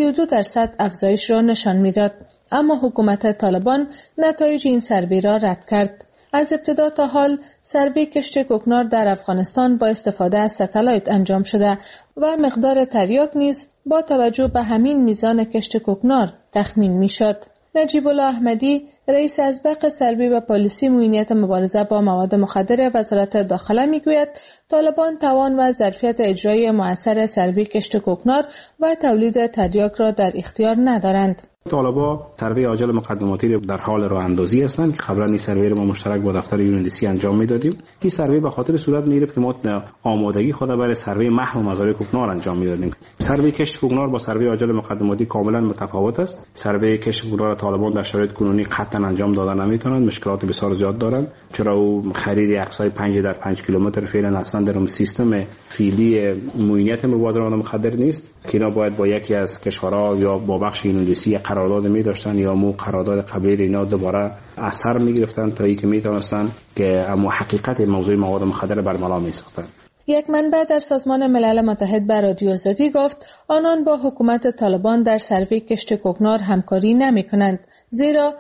32% افزایش را نشان میداد، اما حکومت طالبان نتایج این سروی را رد کرد. از ابتدا تا حال سروی کشت کوکنار در افغانستان با استفاده از ستلایت انجام شده و مقدار تریاک نیز با توجه به همین میزان کشت کوکنار تخمین میشد. نجیب الله احمدی، رئیس ازبق سروی و پالیسی معینیت مبارزه با مواد مخدر وزارت داخله میگوید طالبان توان و ظرفیت اجرای مؤثر سروی کشت کوکنار و تولید تریاک را در اختیار ندارند. طالبا سروی عاجل مقدماتی رو در حال راه اندازی هستند که قبلا این سروی رو ما مشترک با دفتر UNODC انجام میدادیم. این سروی به خاطر صورت میگرفت که ما آمادگی خود برای سروی محو مزارع کوکنار انجام میدادیم. سروی کشت کوکنار با سروی عاجل مقدماتی کاملا متفاوت است. سروی کشت کوکنار طالبان در شرایط کنونی قطعا انجام دادن نمیتونند، مشکلات بسیار زیاد دارند، چرا او خرید اقصای 5 در 5 کیلومتر فعلا اصلا در اون سیستم فعلی معینیت مبارزه با مخدر نیست که اینا باید با یکی از کشورها یا با بخش UNODC قرارداد می داشتن یا مو قرارداد قبلی اینا دوباره اثر می گرفتن تا اینکه می توانستن که اما حقیقت موضوع مواد مخدر برملا می ساختن. یک منبع در سازمان ملل متحد به رادیو آزادی گفت آنان با حکومت طالبان در سروی کشت کوکنار همکاری نمی کنند، زیرا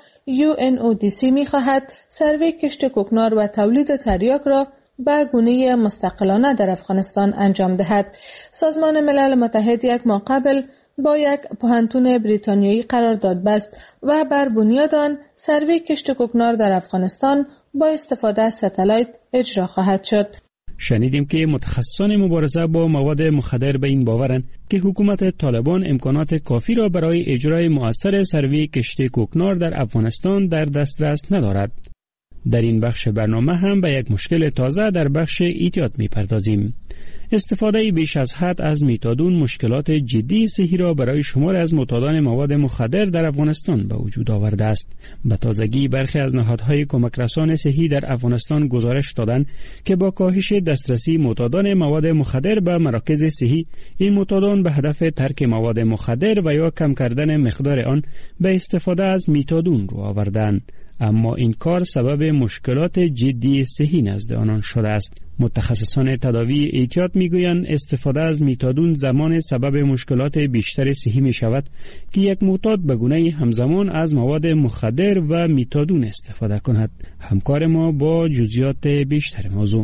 UNODC می خواهد سروی کشت کوکنار و تولید تریاک را به گونه مستقلانه در افغانستان انجام دهد. سازمان ملل متحد یک ماه قبل با یک پوهنتون بریتانیایی قرارداد بست و بر بنیاد آن سروی کشت کوکنار در افغانستان با استفاده از ستلایت اجرا خواهد شد. شنیدیم که متخصصان مبارزه با مواد مخدر به این باورند که حکومت طالبان امکانات کافی را برای اجرای مؤثر سروی کشت کوکنار در افغانستان در دسترس ندارد. در این بخش برنامه هم به یک مشکل تازه در بخش ایتیاد می‌پردازیم. استفاده بیش از حد از میتادون مشکلات جدی صحی را برای شمار از معتادان مواد مخدر در افغانستان به وجود آورده است. به تازگی برخی از نهادهای کمک رسان صحی در افغانستان گزارش دادند که با کاهش دسترسی معتادان مواد مخدر به مراکز صحی، این معتادان به هدف ترک مواد مخدر و یا کم کردن مقدار آن به استفاده از میتادون رو آوردند. اما این کار سبب مشکلات جدی صحی نزد آنان شده است. متخصصان تداوی اعتیاد میگویند استفاده از میتادون زمان سبب مشکلات بیشتر صحی می شود که یک معتاد به گونه همزمان از مواد مخدر و میتادون استفاده کند. همکار ما با جزئیات بیشتر موضوع.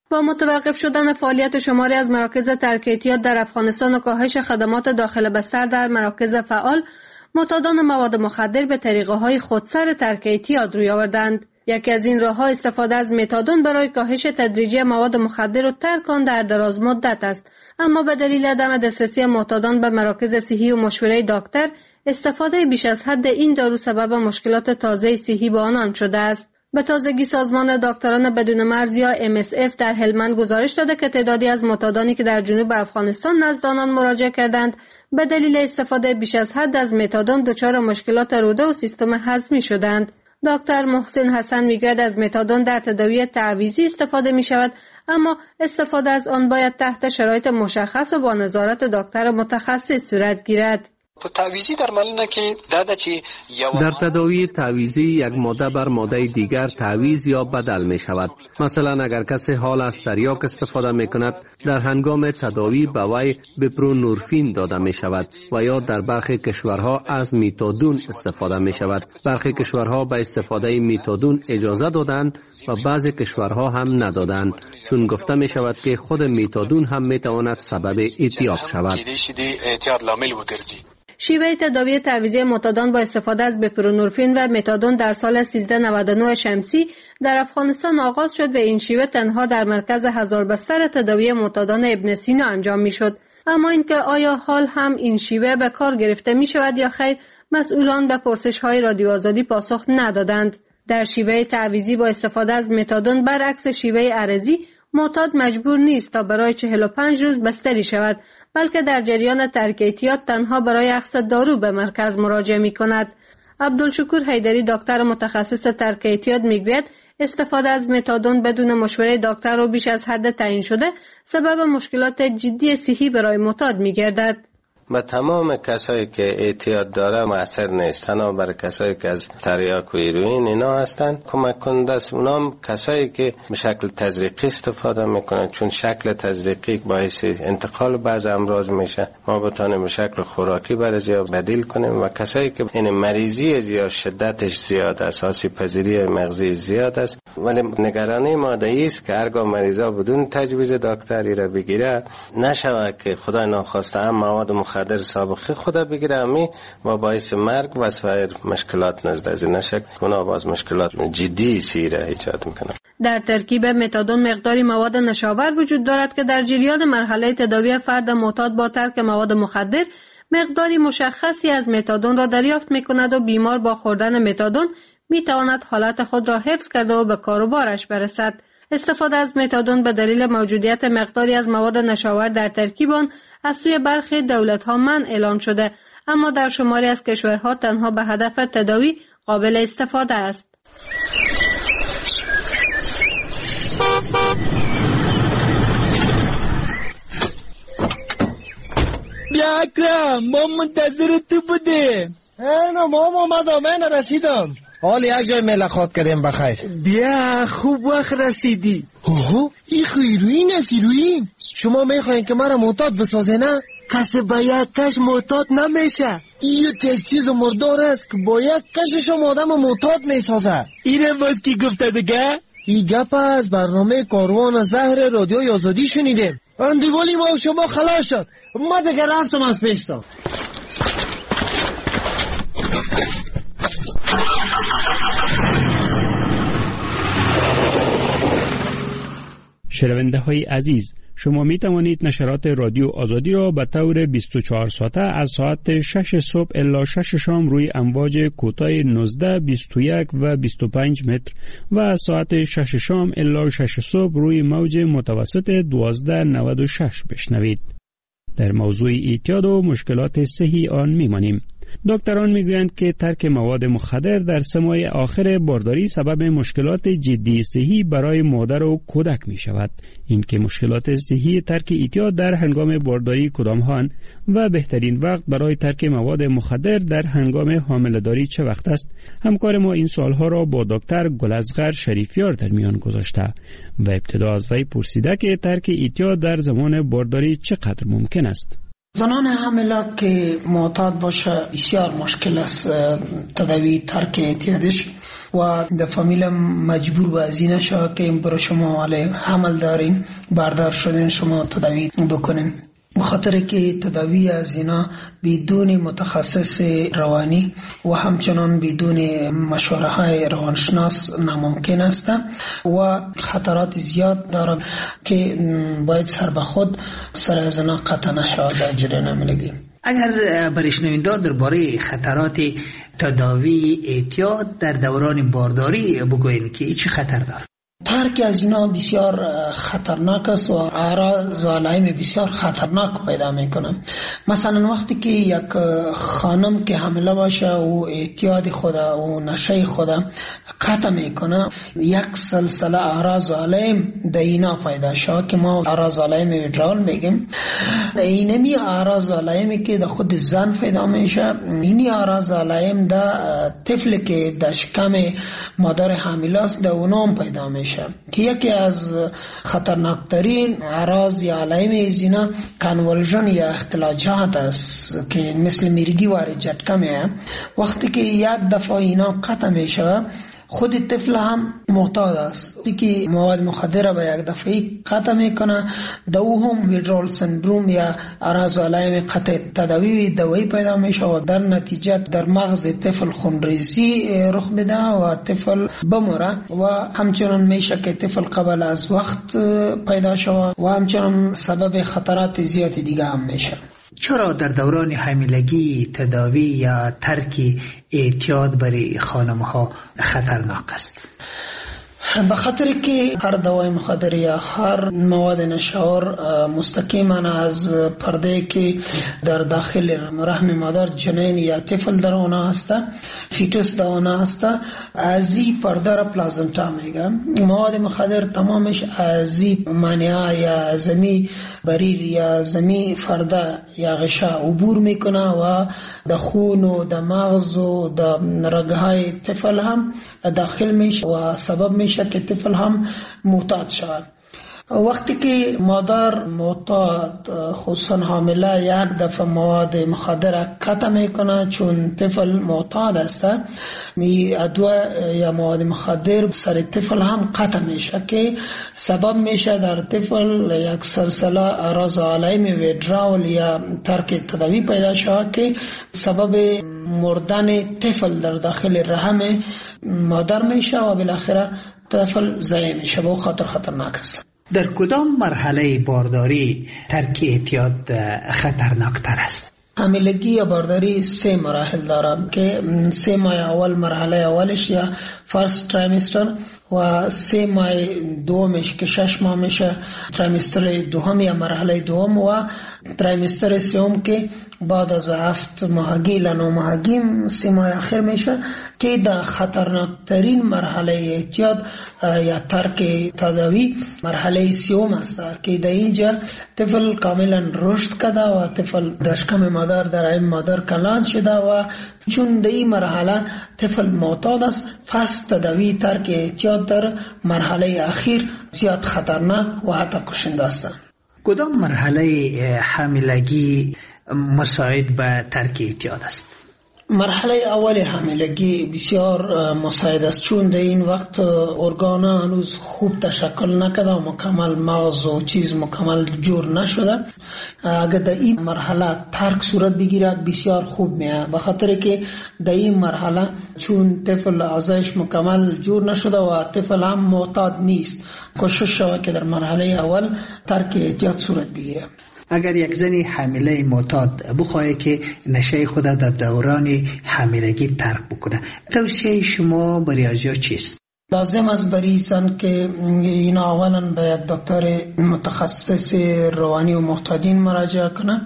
با متوقف شدن فعالیت شماری از مراکز ترک اعتیاد در افغانستان و کاهش خدمات داخل بستر در مراکز فعال، معتادان مواد مخدر به طریقه‌های خودسر ترک اعتیاد روی آوردند. یکی از این راه‌ها استفاده از متادون برای کاهش تدریجی مواد مخدر و ترک آن در دراز مدت است، اما به دلیل عدم دسترسی معتادان به مراکز صحی و مشوره دکتر، استفاده بیش از حد این دارو سبب مشکلات تازه صحی به آنان شده است. به تازگی سازمان دکتران بدون مرز یا MSF در هلمند گزارش داده که تعدادی از معتادانی که در جنوب افغانستان نزد آنان مراجعه کردند به دلیل استفاده بیش از حد از متادون دچار مشکلات روده و سیستم هضمی شدند. دکتر محسن حسن میگوید از متادون در تداوی تعویضی استفاده می شود، اما استفاده از آن باید تحت شرایط مشخص و با نظارت دکتر متخصص صورت گیرد. در تداوی تعویضی یک ماده بر ماده دیگر تعویض یا بدل می شود. مثلا اگر کسی حال از تریاک استفاده می کند، در هنگام تداوی به وی بپرونورفین داده می شود و یا در برخی کشورها از میتادون استفاده می شود. برخی کشورها به استفاده میتادون اجازه دادند و بعضی کشورها هم ندادند، چون گفته می شود که خود میتادون هم می تواند سبب اعتیاد شود. شیوه تداوی تعویضی معتادان با استفاده از بپرونورفین و متادون در سال 1399 شمسی در افغانستان آغاز شد و این شیوه تنها در مرکز 1000 بستر تداوی معتادان ابن سینا انجام می شد. اما اینکه آیا حال هم این شیوه به کار گرفته می شود یا خیر، مسئولان به پرسش های رادیو آزادی پاسخ ندادند. در شیوه تعویضی با استفاده از متادون برعکس شیوه عرضی، معتاد مجبور نیست تا برای 45 روز بستری شود، بلکه در جریان ترک اعتیاد تنها برای اخذ دارو به مرکز مراجعه می کند. عبدالشکور حیدری، دکتر متخصص ترک اعتیاد، میگوید استفاده از متادون بدون مشوره دکتر و بیش از حد تعیین شده سبب مشکلات جدی صحی برای معتاد می‌گردد. به تمام کسایی که اعتیاد داره مؤثر نیست، تنها برای کسایی که از تریاک و هیروئین اینا هستن کمک کننده است. اونام کسایی که به شکل تزریقی استفاده میکنن، چون شکل تزریقی باعث انتقال بعض امراض میشه، ما بتونیم به شکل خوراکی برای یا بدیل کنیم. و کسایی که این مریضی یا شدتش زیاد است، آسیب پذیری مغزی زیاد است، ولی نگرانی ما است که هرگاه مریضا بدون تجویز دکتری را بگیره نشود که خدای ناخواسته هم مواد مخدر سابقه خدا بگیره و باعث مرگ و سایر مشکلات نزد از نشک اونا باز مشکلات جدی سیره ایجاد میکنه. در ترکیب متادون مقداری مواد نشاور وجود دارد که در جریان مرحله تداوی فرد معتاد با ترک مواد مخدر مقداری مشخصی از متادون را دریافت میکند و بیمار با خوردن متادون میتواند حالت خود را حفظ کرده و به کار و بارش برسد. استفاده از متادون به دلیل موجودیت مقداری از مواد نشاور در ترکیب آن از سوی برخی دولت‌ها منع اعلان شده، اما در شماری از کشورها تنها به هدف تداوی قابل استفاده است. بیا اکرم، ما منتظر تو بودیم. نه ماما اومدم، من رسیدم. حال یک جای ملاقات کردیم بخیر. بیا خوب وقت رسیدی. اوه این هیروئین است. هیروئین شما میخواین که مرا معتاد بسازه نه؟ کسی باید کش معتاد نمیشه. این یک چیز مردار است که باید کشش آدم معتاد میسازه. اینه باز کی گفته دیگه؟ این گپ از برنامه کاروان زهر رادیو آزادی شنیدیم. اندیوالی ما شما خلاص شد، ما دیگه رفتم از پیشتا. شنونده های عزیز، شما می توانید نشرات رادیو آزادی را به طور 24 ساعته از ساعت 6 صبح الی 6 شام روی امواج کوتاه 19، 21 و 25 متر و از ساعت 6 شام الی 6 صبح روی موج متوسط 1296 بشنوید. در موضوع اعتیاد و مشکلات صحی آن میمانیم. دکتران میگویند که ترک مواد مخدر در 3 ماه آخر بارداری سبب مشکلات جدی صحی برای مادر و کودک می شود. این که مشکلات صحی ترک اعتیاد در هنگام بارداری کدام هان و بهترین وقت برای ترک مواد مخدر در هنگام حامله‌داری چه وقت است؟ همکار ما این سوالها را با دکتر گل‌اصغر شریفیار در میان گذاشته و ابتدا از وی پرسیده که ترک اعتیاد در زمان بارداری چقدر ممکن است. زنان حامله که معتاد باشه بسیار مشکل است تداوی ترک اعتیادش، و در فامیل مجبور به از این شود که برای شما حمل دارین، باردار شدین، شما تداوی بکنین. بخاطر که تداوی از اینا بدون متخصص روانی و همچنان بدون مشوره های روانشناس ناممکن است و خطرات زیاد دارد که باید سر به خود سر از اینا قطع نشود در جریان عملگی. اگر برای شنوندگان درباره خطرات تداوی اعتیاد در دوران بارداری بگوین که چه خطر دارد؟ ترک از اینا بسیار خطرناک است و اعراض و علائم بسیار خطرناک پیدا میکنه. مثلا وقتی که یک خانم که حامله باشه و اعتیاد خود و نشه خود قطع میکنه، یک سلسله اعراض و علائم در اینا پیدا شد که ما اعراض و علائم ویدرال میگیم. اینمی اعراض و علائمی که در خود زن پیدا میشه، اینی اعراض و علائم در طفل که در شکم مادر حامله است در اونام پیدا میشه که یکی از خطرناکترین اعراض یا علائم زینا کنولژن یا اختلاجات است که مثل میرگی وارد جتکه میه. وقتی که یک دفعه اینا قطع میشه، خود طفل هم معتاد است که مواد مخدر به یک دفعه قطع میکنه. دو هم ویدرال سندروم یا اعراض و علائم قطع تداوی دوایی پیدا میشه و در نتیجه در مغز طفل خونریزی رخ میده و طفل بمره و همچنان میشه که طفل قبل از وقت پیدا شود و همچنان سبب خطرات زیادی دیگه هم میشه. چرا در دوران حاملگی تداوی یا ترک اعتیاد برای خانم‌ها خطرناک است؟ به خاطر که هر دوای مخدر یا هر مواد نشاور مستقیما از پرده که در داخل رحم مادر جنین یا طفل در اونا هست، فیتوس در اونا هست، از این پرده را پلازنتا میگه. مواد مخدر تمامش از این مانعه یا زمی بریر یا زمی فرده یا غشا عبور میکنه و در خون و در مغز و در رگهای طفل هم داخل میشه و سبب میشه که طفل هم معتاد شود. وقتی که مادر معتاد خصوصا حامله یک دفعه مواد مخدر قطع میکنه، چون طفل معتاد است، می ادویه یا مواد مخدر سر طفل هم قطع میشه که سبب میشه در طفل یک سلسله اعراض و علائم ویدرال یا ترک تداوی پیدا شود که سبب مردن طفل در داخل رحم مادر میشه و بالاخره طفل ضایع میشه و خطرناک است. در کدام مرحله بارداری ترک اعتیاد خطرناکتر است؟ حاملگی یا بارداری 3 مراحل دارد که 3 ماه اول مرحله اولش یا فرست ترایمستر و 3 ماه دومش که 6 ماه میشه ترایمستر دوم یا مرحله دوم و ترایمستر سوم که بعد از 7 ماهگی ل 9 ماهگی 3 ماه آخر میشه که در خطرناکترین مرحله اعتیاد یا ترک تداوی مرحله سوم است که در اینجا طفل کاملا رشد کرده و طفل در شکم مادر در رحم مادر کلان شده و چون در این مرحله طفل معتاد است، پس تداوی ترک اعتیاد در مرحله اخیر زیاد خطرناک و حتی کشنده است. کدام مرحله حاملگی مساعد به ترک اعتیاد است؟ مرحله اول حاملگی بسیار مساعد است، چون در این وقت ارگانا هنوز خوب تشکل نکرده و مکمل مغز و چیز مکمل جور نشده. اگر در این مرحله ترک صورت بگیرد بسیار خوب میه، به خاطر که در این مرحله چون طفل اعضایش مکمل جور نشده و طفل هم معتاد نیست، کوشش شود که در مرحله اول ترک اعتیاد صورت بگیره. اگر یک زنی حامله معتاد بخواهی که نشه خود در دوران حاملگی ترک بکنه، توصیه شما برای آنها چیست؟ لازم است برای انسان که اینا اولا به یک دکتر متخصص روانی و معتادین مراجعه کنه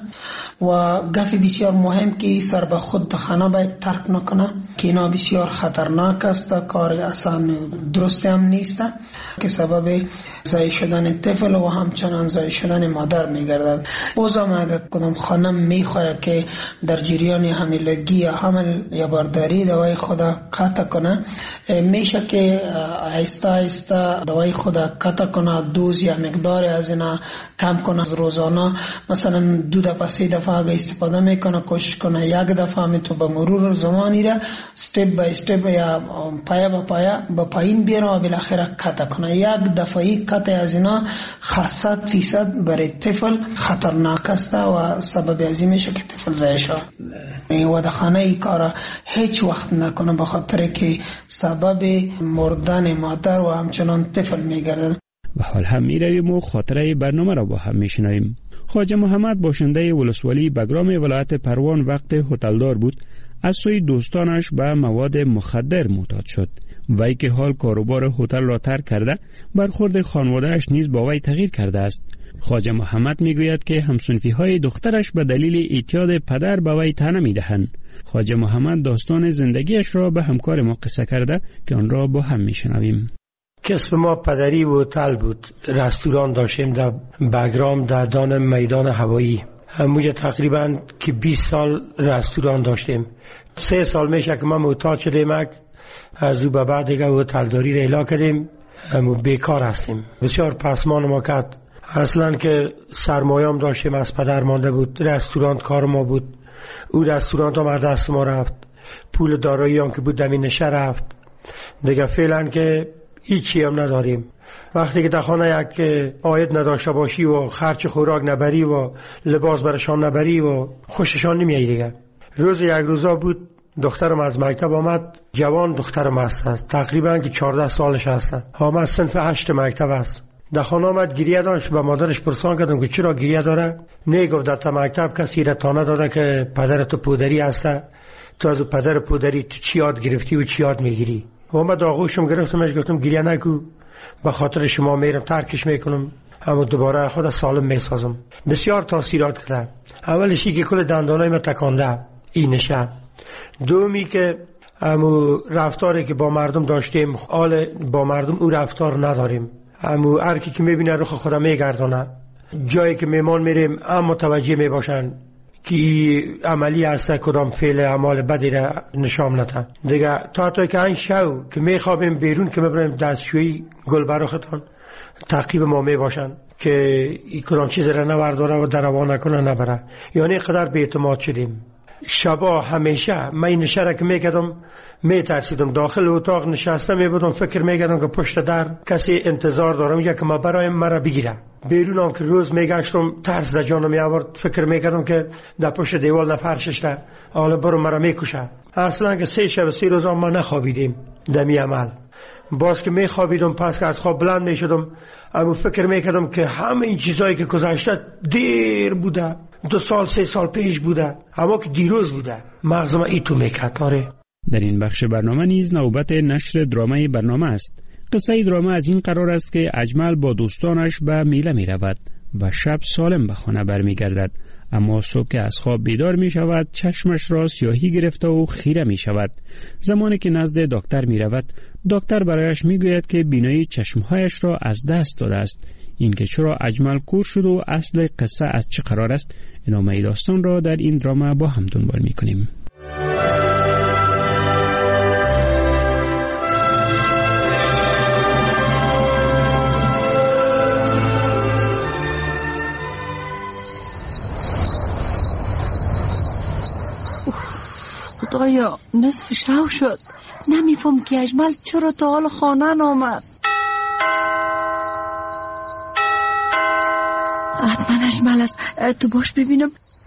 و گفی بسیار مهم که سر به خود خانه باید ترک نکنه که اینا بسیار خطرناک است، کار آسان درست هم نیست که سبب ضایع شدن طفل و همچنان ضایع شدن مادر میگردد. بازم اگر کدام خانم میخواد که در جریان حاملگی یا حمل یا بارداری دوای خود قطع کنه، میشه که آهسته آهسته دوای خود قطع کنه، دوز یا مقدار از اینا کم کنه. روزانه مثلا 2 دفعه 3 دفعه دفعه اگه استفاده میکنه کوشش کنه یک دفعه می تو به مرور زمانی را استپ بای استپ یا پایا با پایا با پایین بیاره و بالاخره کات کنه. یک دفعه کات از اینا 100% برای طفل خطرناک است و سبب ازی میشه که طفل ضایع شه. و دخانه ای کار هیچ وقت نکنه به خاطر که سبب مردن مادر و همچنان طفل میگردد. و حال هم میرویم و خاطره برنامه را با هم میشنویم. خواجه محمد باشنده ولسوالی بگرام ولایت پروان وقت هتلدار بود از سوی دوستانش به مواد مخدر معتاد شد. وی که حال کاروبار هتل را ترک کرده برخورد خانواده‌اش نیز با وی تغییر کرده است. خواجه محمد میگوید که همسنفی های دخترش به دلیل اعتیاد پدر به وی طعنه میدهند. خواجه محمد داستان زندگیش را به همکار ما قصه کرده که آن را با هم میشنویم. کسب ما پدری و هتل بود. رستوران داشتیم در بگرام در دان میدان هوایی. همونجا تقریبا که 20 سال رستوران داشتیم. 3 سال میشه که ما معتاد شدیم. از او به بعد دیگه هتلداری را اعلام کردیم. بیکار هستیم. بسیار پسمان ما کرد. اصلا که سرمایه‌ام داشتیم از پدر مانده بود. رستوران کار ما بود. او رستوران هم از دست ما رفت. پول دارایی هم که بود دمینشه رفت. دیگه فعلا که هیچی هم نداریم. وقتی که در خانه یک عاید نداشته باشی و خرچ خوراک نبری و لباس برشان نبری و خوششان نمیایی دیگه. روز یک روزا بود دخترم از مکتب آمد. جوان دخترم است تقریبا که 14 سالش هست. آمد صنف 8 مکتب است. در خانه آمد گریه داشت. به مادرش پرسان کردم که چرا گریه داره. نه گفت در مکتب کسی را تانه داده که پدر تو پودری هست. تو از پدر پودری تو چی یاد گرفتی و چی یاد میگیری. اومد آغوشم گرفتمش گفتم گریه نکو به خاطر شما میرم ترکش میکنم اما دوباره خود سالم میسازم. بسیار تاثیرات کرده. اولشی که کل دندانای ما تکانده این نشه. دومی که امو رفتاری که با مردم داشتیم حال با مردم او رفتار نداریم. امو هر کی که میبینه رخ خود میگردونه. جایی که میمان میریم هم متوجه میباشن که عملی هسته کدام فعل اعمال بدی را نشان نده دیگه. تا که این شو که میخوابیم بیرون که میبریم دستشویی گل براختان تعقیب ما میباشن که این کدام چیز را نورداره و دروا نکنه نبره. یعنی قدر بی‌اعتماد شدیم. شبا همیشه من این نشه که میکردم میترسیدم. داخل اتاق نشسته میبودم فکر میکردم که پشت در کسی انتظار دارم یا که ما برایم مرا بگیره. بیرونم که روز میگشتم ترس در جانم میآورد. فکر میکردم که در پشت دیوال نفرشش را حالا برو مرا میکشه. اصلا که 3 شب 3 روز ما نخوابیدیم دمی عمل. باز که میخوابیدم پس که از خواب بلند میشدم اما فکر میکردم که همه این چیزایی که گذشته دیر بوده. 2 سال 3 سال پیش بوده اما که دیروز بوده. مغزم ایتو میکرد. در این بخش برنامه نیز نوبت نشر درامه برنامه است. قصه درامه از این قرار است که اجمل با دوستانش به میله می رود و شب سالم به خانه برمی گردد. اما صبح که از خواب بیدار می شود چشمش را سیاهی گرفته و خیره می شود. زمانی که نزد دکتر می رود دکتر برایش می گوید که بینایی چشمهایش را از دست داده است. این که چرا اجمل کور شد و اصل قصه از چه قرار است ادامه داستان را در این درامه با هم دنبال می کنیم. خدایا نصف شب شد. نمیفهم که اجمل چرا تا حال خانه نامد. حتما اجمل است. تو باش ببینم.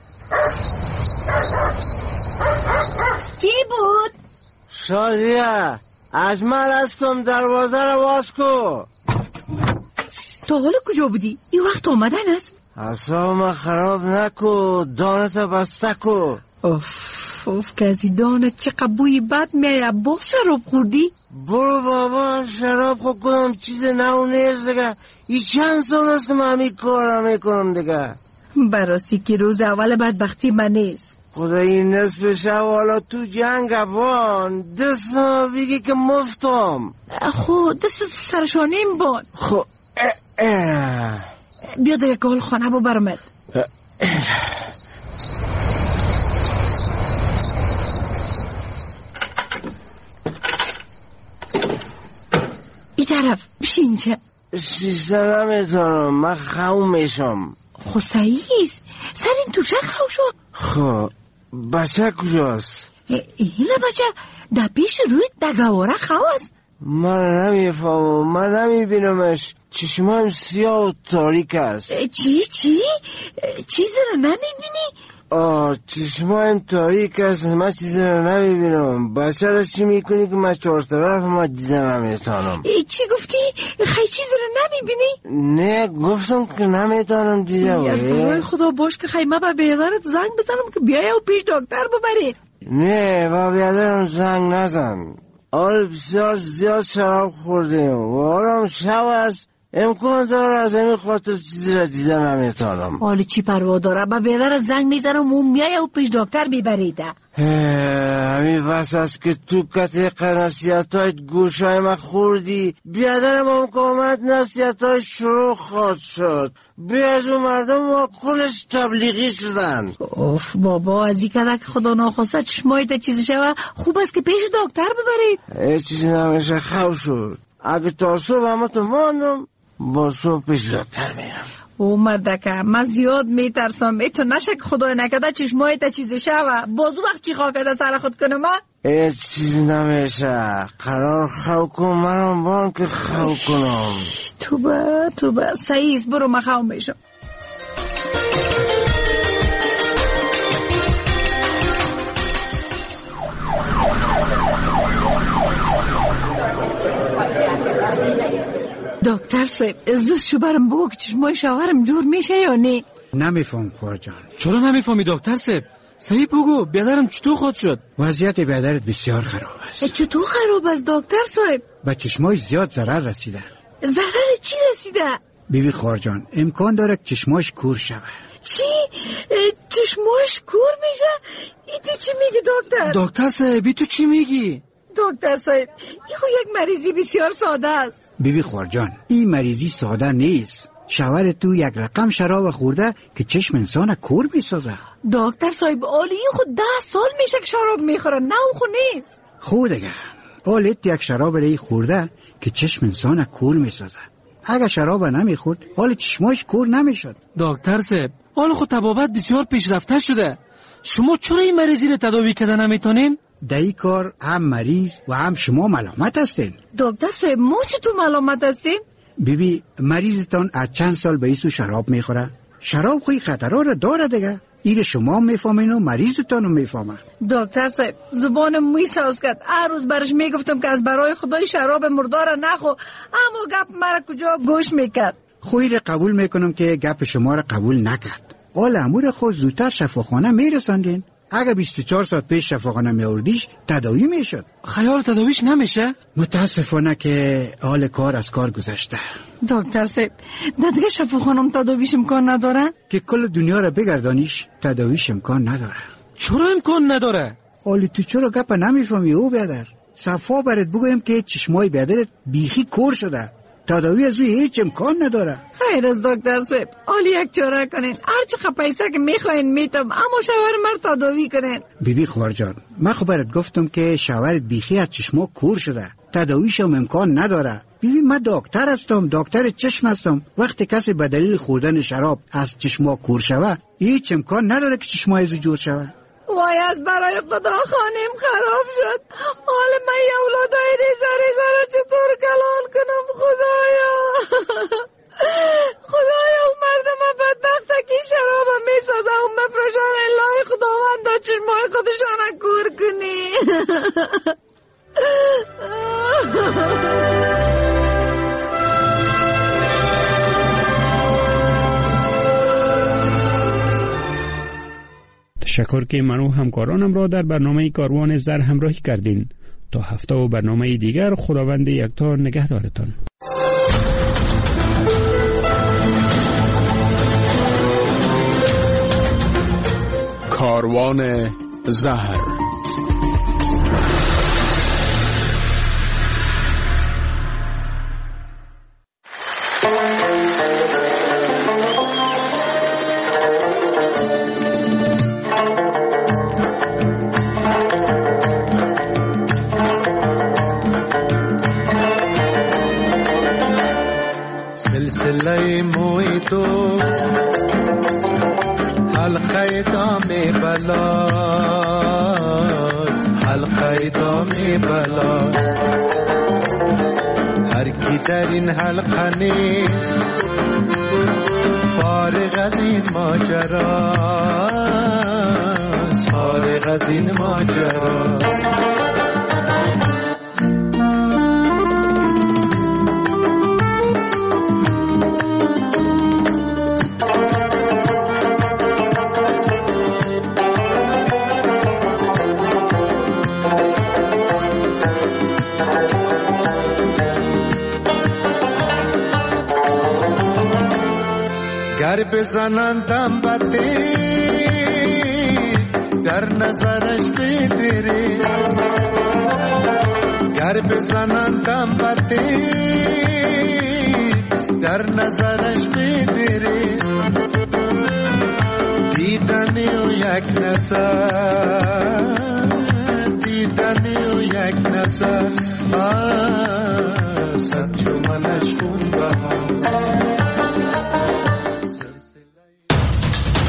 کی بود؟ شادیه اجمل هستم. دروازه رو باز کو. تا حالا کجا بودی؟ این وقت آمدن است. اصلا خراب نکو. دانت بسته کو. اوف که از دانه چقدر بوی بد میره. با شراب خوردی؟ برو بابا شراب خود کدام چیز نو نیست دیگه. این چند سال است که من همین کارم میکنم دیگه. براستی که روز اول بدبختی من نیست. خدا این نصف شب حالا تو جنگ افغان دست بگی که مفتم. خود دست سرشانیم باد. خب بیا دیگه که حال خانه با برمد. این طرف بشین چه؟ شیشه نمیتونم من خواه میشم. خساییست سرین تو شک خو شد. خب بچه کجاست؟ اینه بچه در پیش روی دگواره خو است. من نمیفهمم، من نمیبینمش، چشمایم سیاه و تاریک است. چی؟ چیزی رو نمیبینی؟ چشمایم تاریک است، من چیزی رو نمیبینم. بچه رو چی میکنی که من چهار طرف ما دیدن نمیتانم؟ چی گفتی؟ خیلی چیزی رو نمیبینی؟ نه گفتم که نمیتانم دیده. از برای خدا باش که خیلی من با بیادرت زنگ بزنم که بیای و پیش دکتر ببرید. نه با بیادرم زنگ نزن. حال بسیار زیاد شراب خوردیم و حالم شب است، امکان داره از این خاطر چیزی را دیده نمیتانم. حالا چی پروا داره؟ با بیادر زنگ میزنم و میای و پیش دکتر میبریده. همین بس است که تو کتیق نصیحت‌های گوشای ما خوردی. بیادرم مقاومت نصیحت‌های شروع خواهد شد. بیادر مردم ما کلش تبلیغی شدن. اوف بابا، از این کده که خدا ناخواسته چشمایت چیزی شوه، خوب است که پیش دکتر ببرید. چیزی نمیشه، خو شد. اگه تا صبح همه تو ماندم با صبح پیش دکتر میرم. او مردکه من زیاد میترسم، ای تو نشه که خدای نکده چشمایت چیزی شوه، بازو وقت چی خواه کده سر خود کنم. چیزی نمیشه، قرار خو کن، منم بان که خو کنم. توبه سعیز برو من خو میشم. دکتر صاحب ازدست شو برم بگو که چشمای شوهرم جور میشه یا نه؟ نمیفهم خوار جان. چرا نمیفهمی دکتر صاحب؟ صحیح بگو بیادرم چطور خود شد؟ وضعیت بیادرت بسیار خراب است. چطور خراب است دکتر صاحب؟ به چشمای زیاد ضرر رسیده. ضرر چی رسیده؟ بیبی خوار جان امکان داره که چشماش کور شود. چی؟ چشماش کور میشه؟ ای تو چی میگی دکتر؟ دکتر صاحب تو چی میگی؟ دکتر صاحب این خو یک مریضی بسیار ساده است. بیبی خوار جان این مریضی ساده نیست. شوهر تو یک رقم شراب خورده که چشم انسان کور میسازه. دکتر صاحب آلی خود 10 سال میشه که شراب میخوره، نه اون خو نیست. خود اگر آلیت یک شراب رای خورده که چشم انسان کور میسازه. اگر شراب نمیخورد حال چشماش کور نمیشد. دکتر صاحب حال خود طبابت بسیار پیشرفته شده، شما چرا این مریضی رو تداوی کردن نمیتونین؟ در این کار هم مریض و هم شما ملامت هستین. دکتر صاحب ما چطور ملامت هستین؟ بیبی مریضتان از چند سال به ایسو شراب میخوره. شراب خوی خطرها رو داره دیگه. این شما میفهمین و مریضتانو میفهمه. دکتر صاحب زبانم موی ساز کرد. هر روز برش میگفتم که از برای خدای شراب مردار نخو، اما گپ مرا کجا گوش میکرد. خوی رو قبول میکنم که گپ شما رو قبول نکرد. حال امور خود زودتر شفاخانه میرساندین. اگر 24 ساعت پیش شفاخانه میاوردیش تداوی میشد. خیال تداویش نمیشه؟ متاسفانه که حال کار از کار گذشته. دکتر صاحب دیگه شفاخانم تداویش امکان نداره؟ که کل دنیا را بگردانیش تداویش امکان نداره. چرا امکان نداره؟ حالی تو چرا گپ نمیفهمی او بیادر؟ صفا برات بگویم که چشمای بیادرت بیخی کور شده. تداوی از اوی هیچ امکان نداره. خیر از دکتر صاحب حالی یک چاره کنین، هر چه پیسه که میخواین میتم، اما شوهر مرد تداوی کنین. بیبی خوار جان من خب برات گفتم که شوهرت بیخی از چشما کور شده، تداویش هم امکان نداره. بیبی من دکتر هستم، دکتر چشم هستم. وقتی کسی به دلیل خوردن شراب از چشما کور شوه هیچ امکان نداره که چشما از جور شوه. وای از برای خدا خانم خراب شد. حال من یه اولادای ریزه رو چطور کلال کنم خدایا؟ خدایا اون مردم بدبخته که شرابم میسازه اون مفرشان الهی خداوند دا چشمای خودشان کور کنی. تشکر که من و همکارانم را در برنامه کاروان زر همراهی کردین. تا هفته و برنامه دیگر خداوند یکتا نگهدارتان. کاروان زهر. سلسله موی توست بلاست، حلقه دام بلاست. هر کی در این حلقه نیست فارغ از این ماجراست، فارغ از این ماجراست. گر بزنندم بده در نظرش بدره، گر بزنندم بده در نظرش بدره. دیدنی و یک نظر، دیدنی و یک نظر، صد چو منش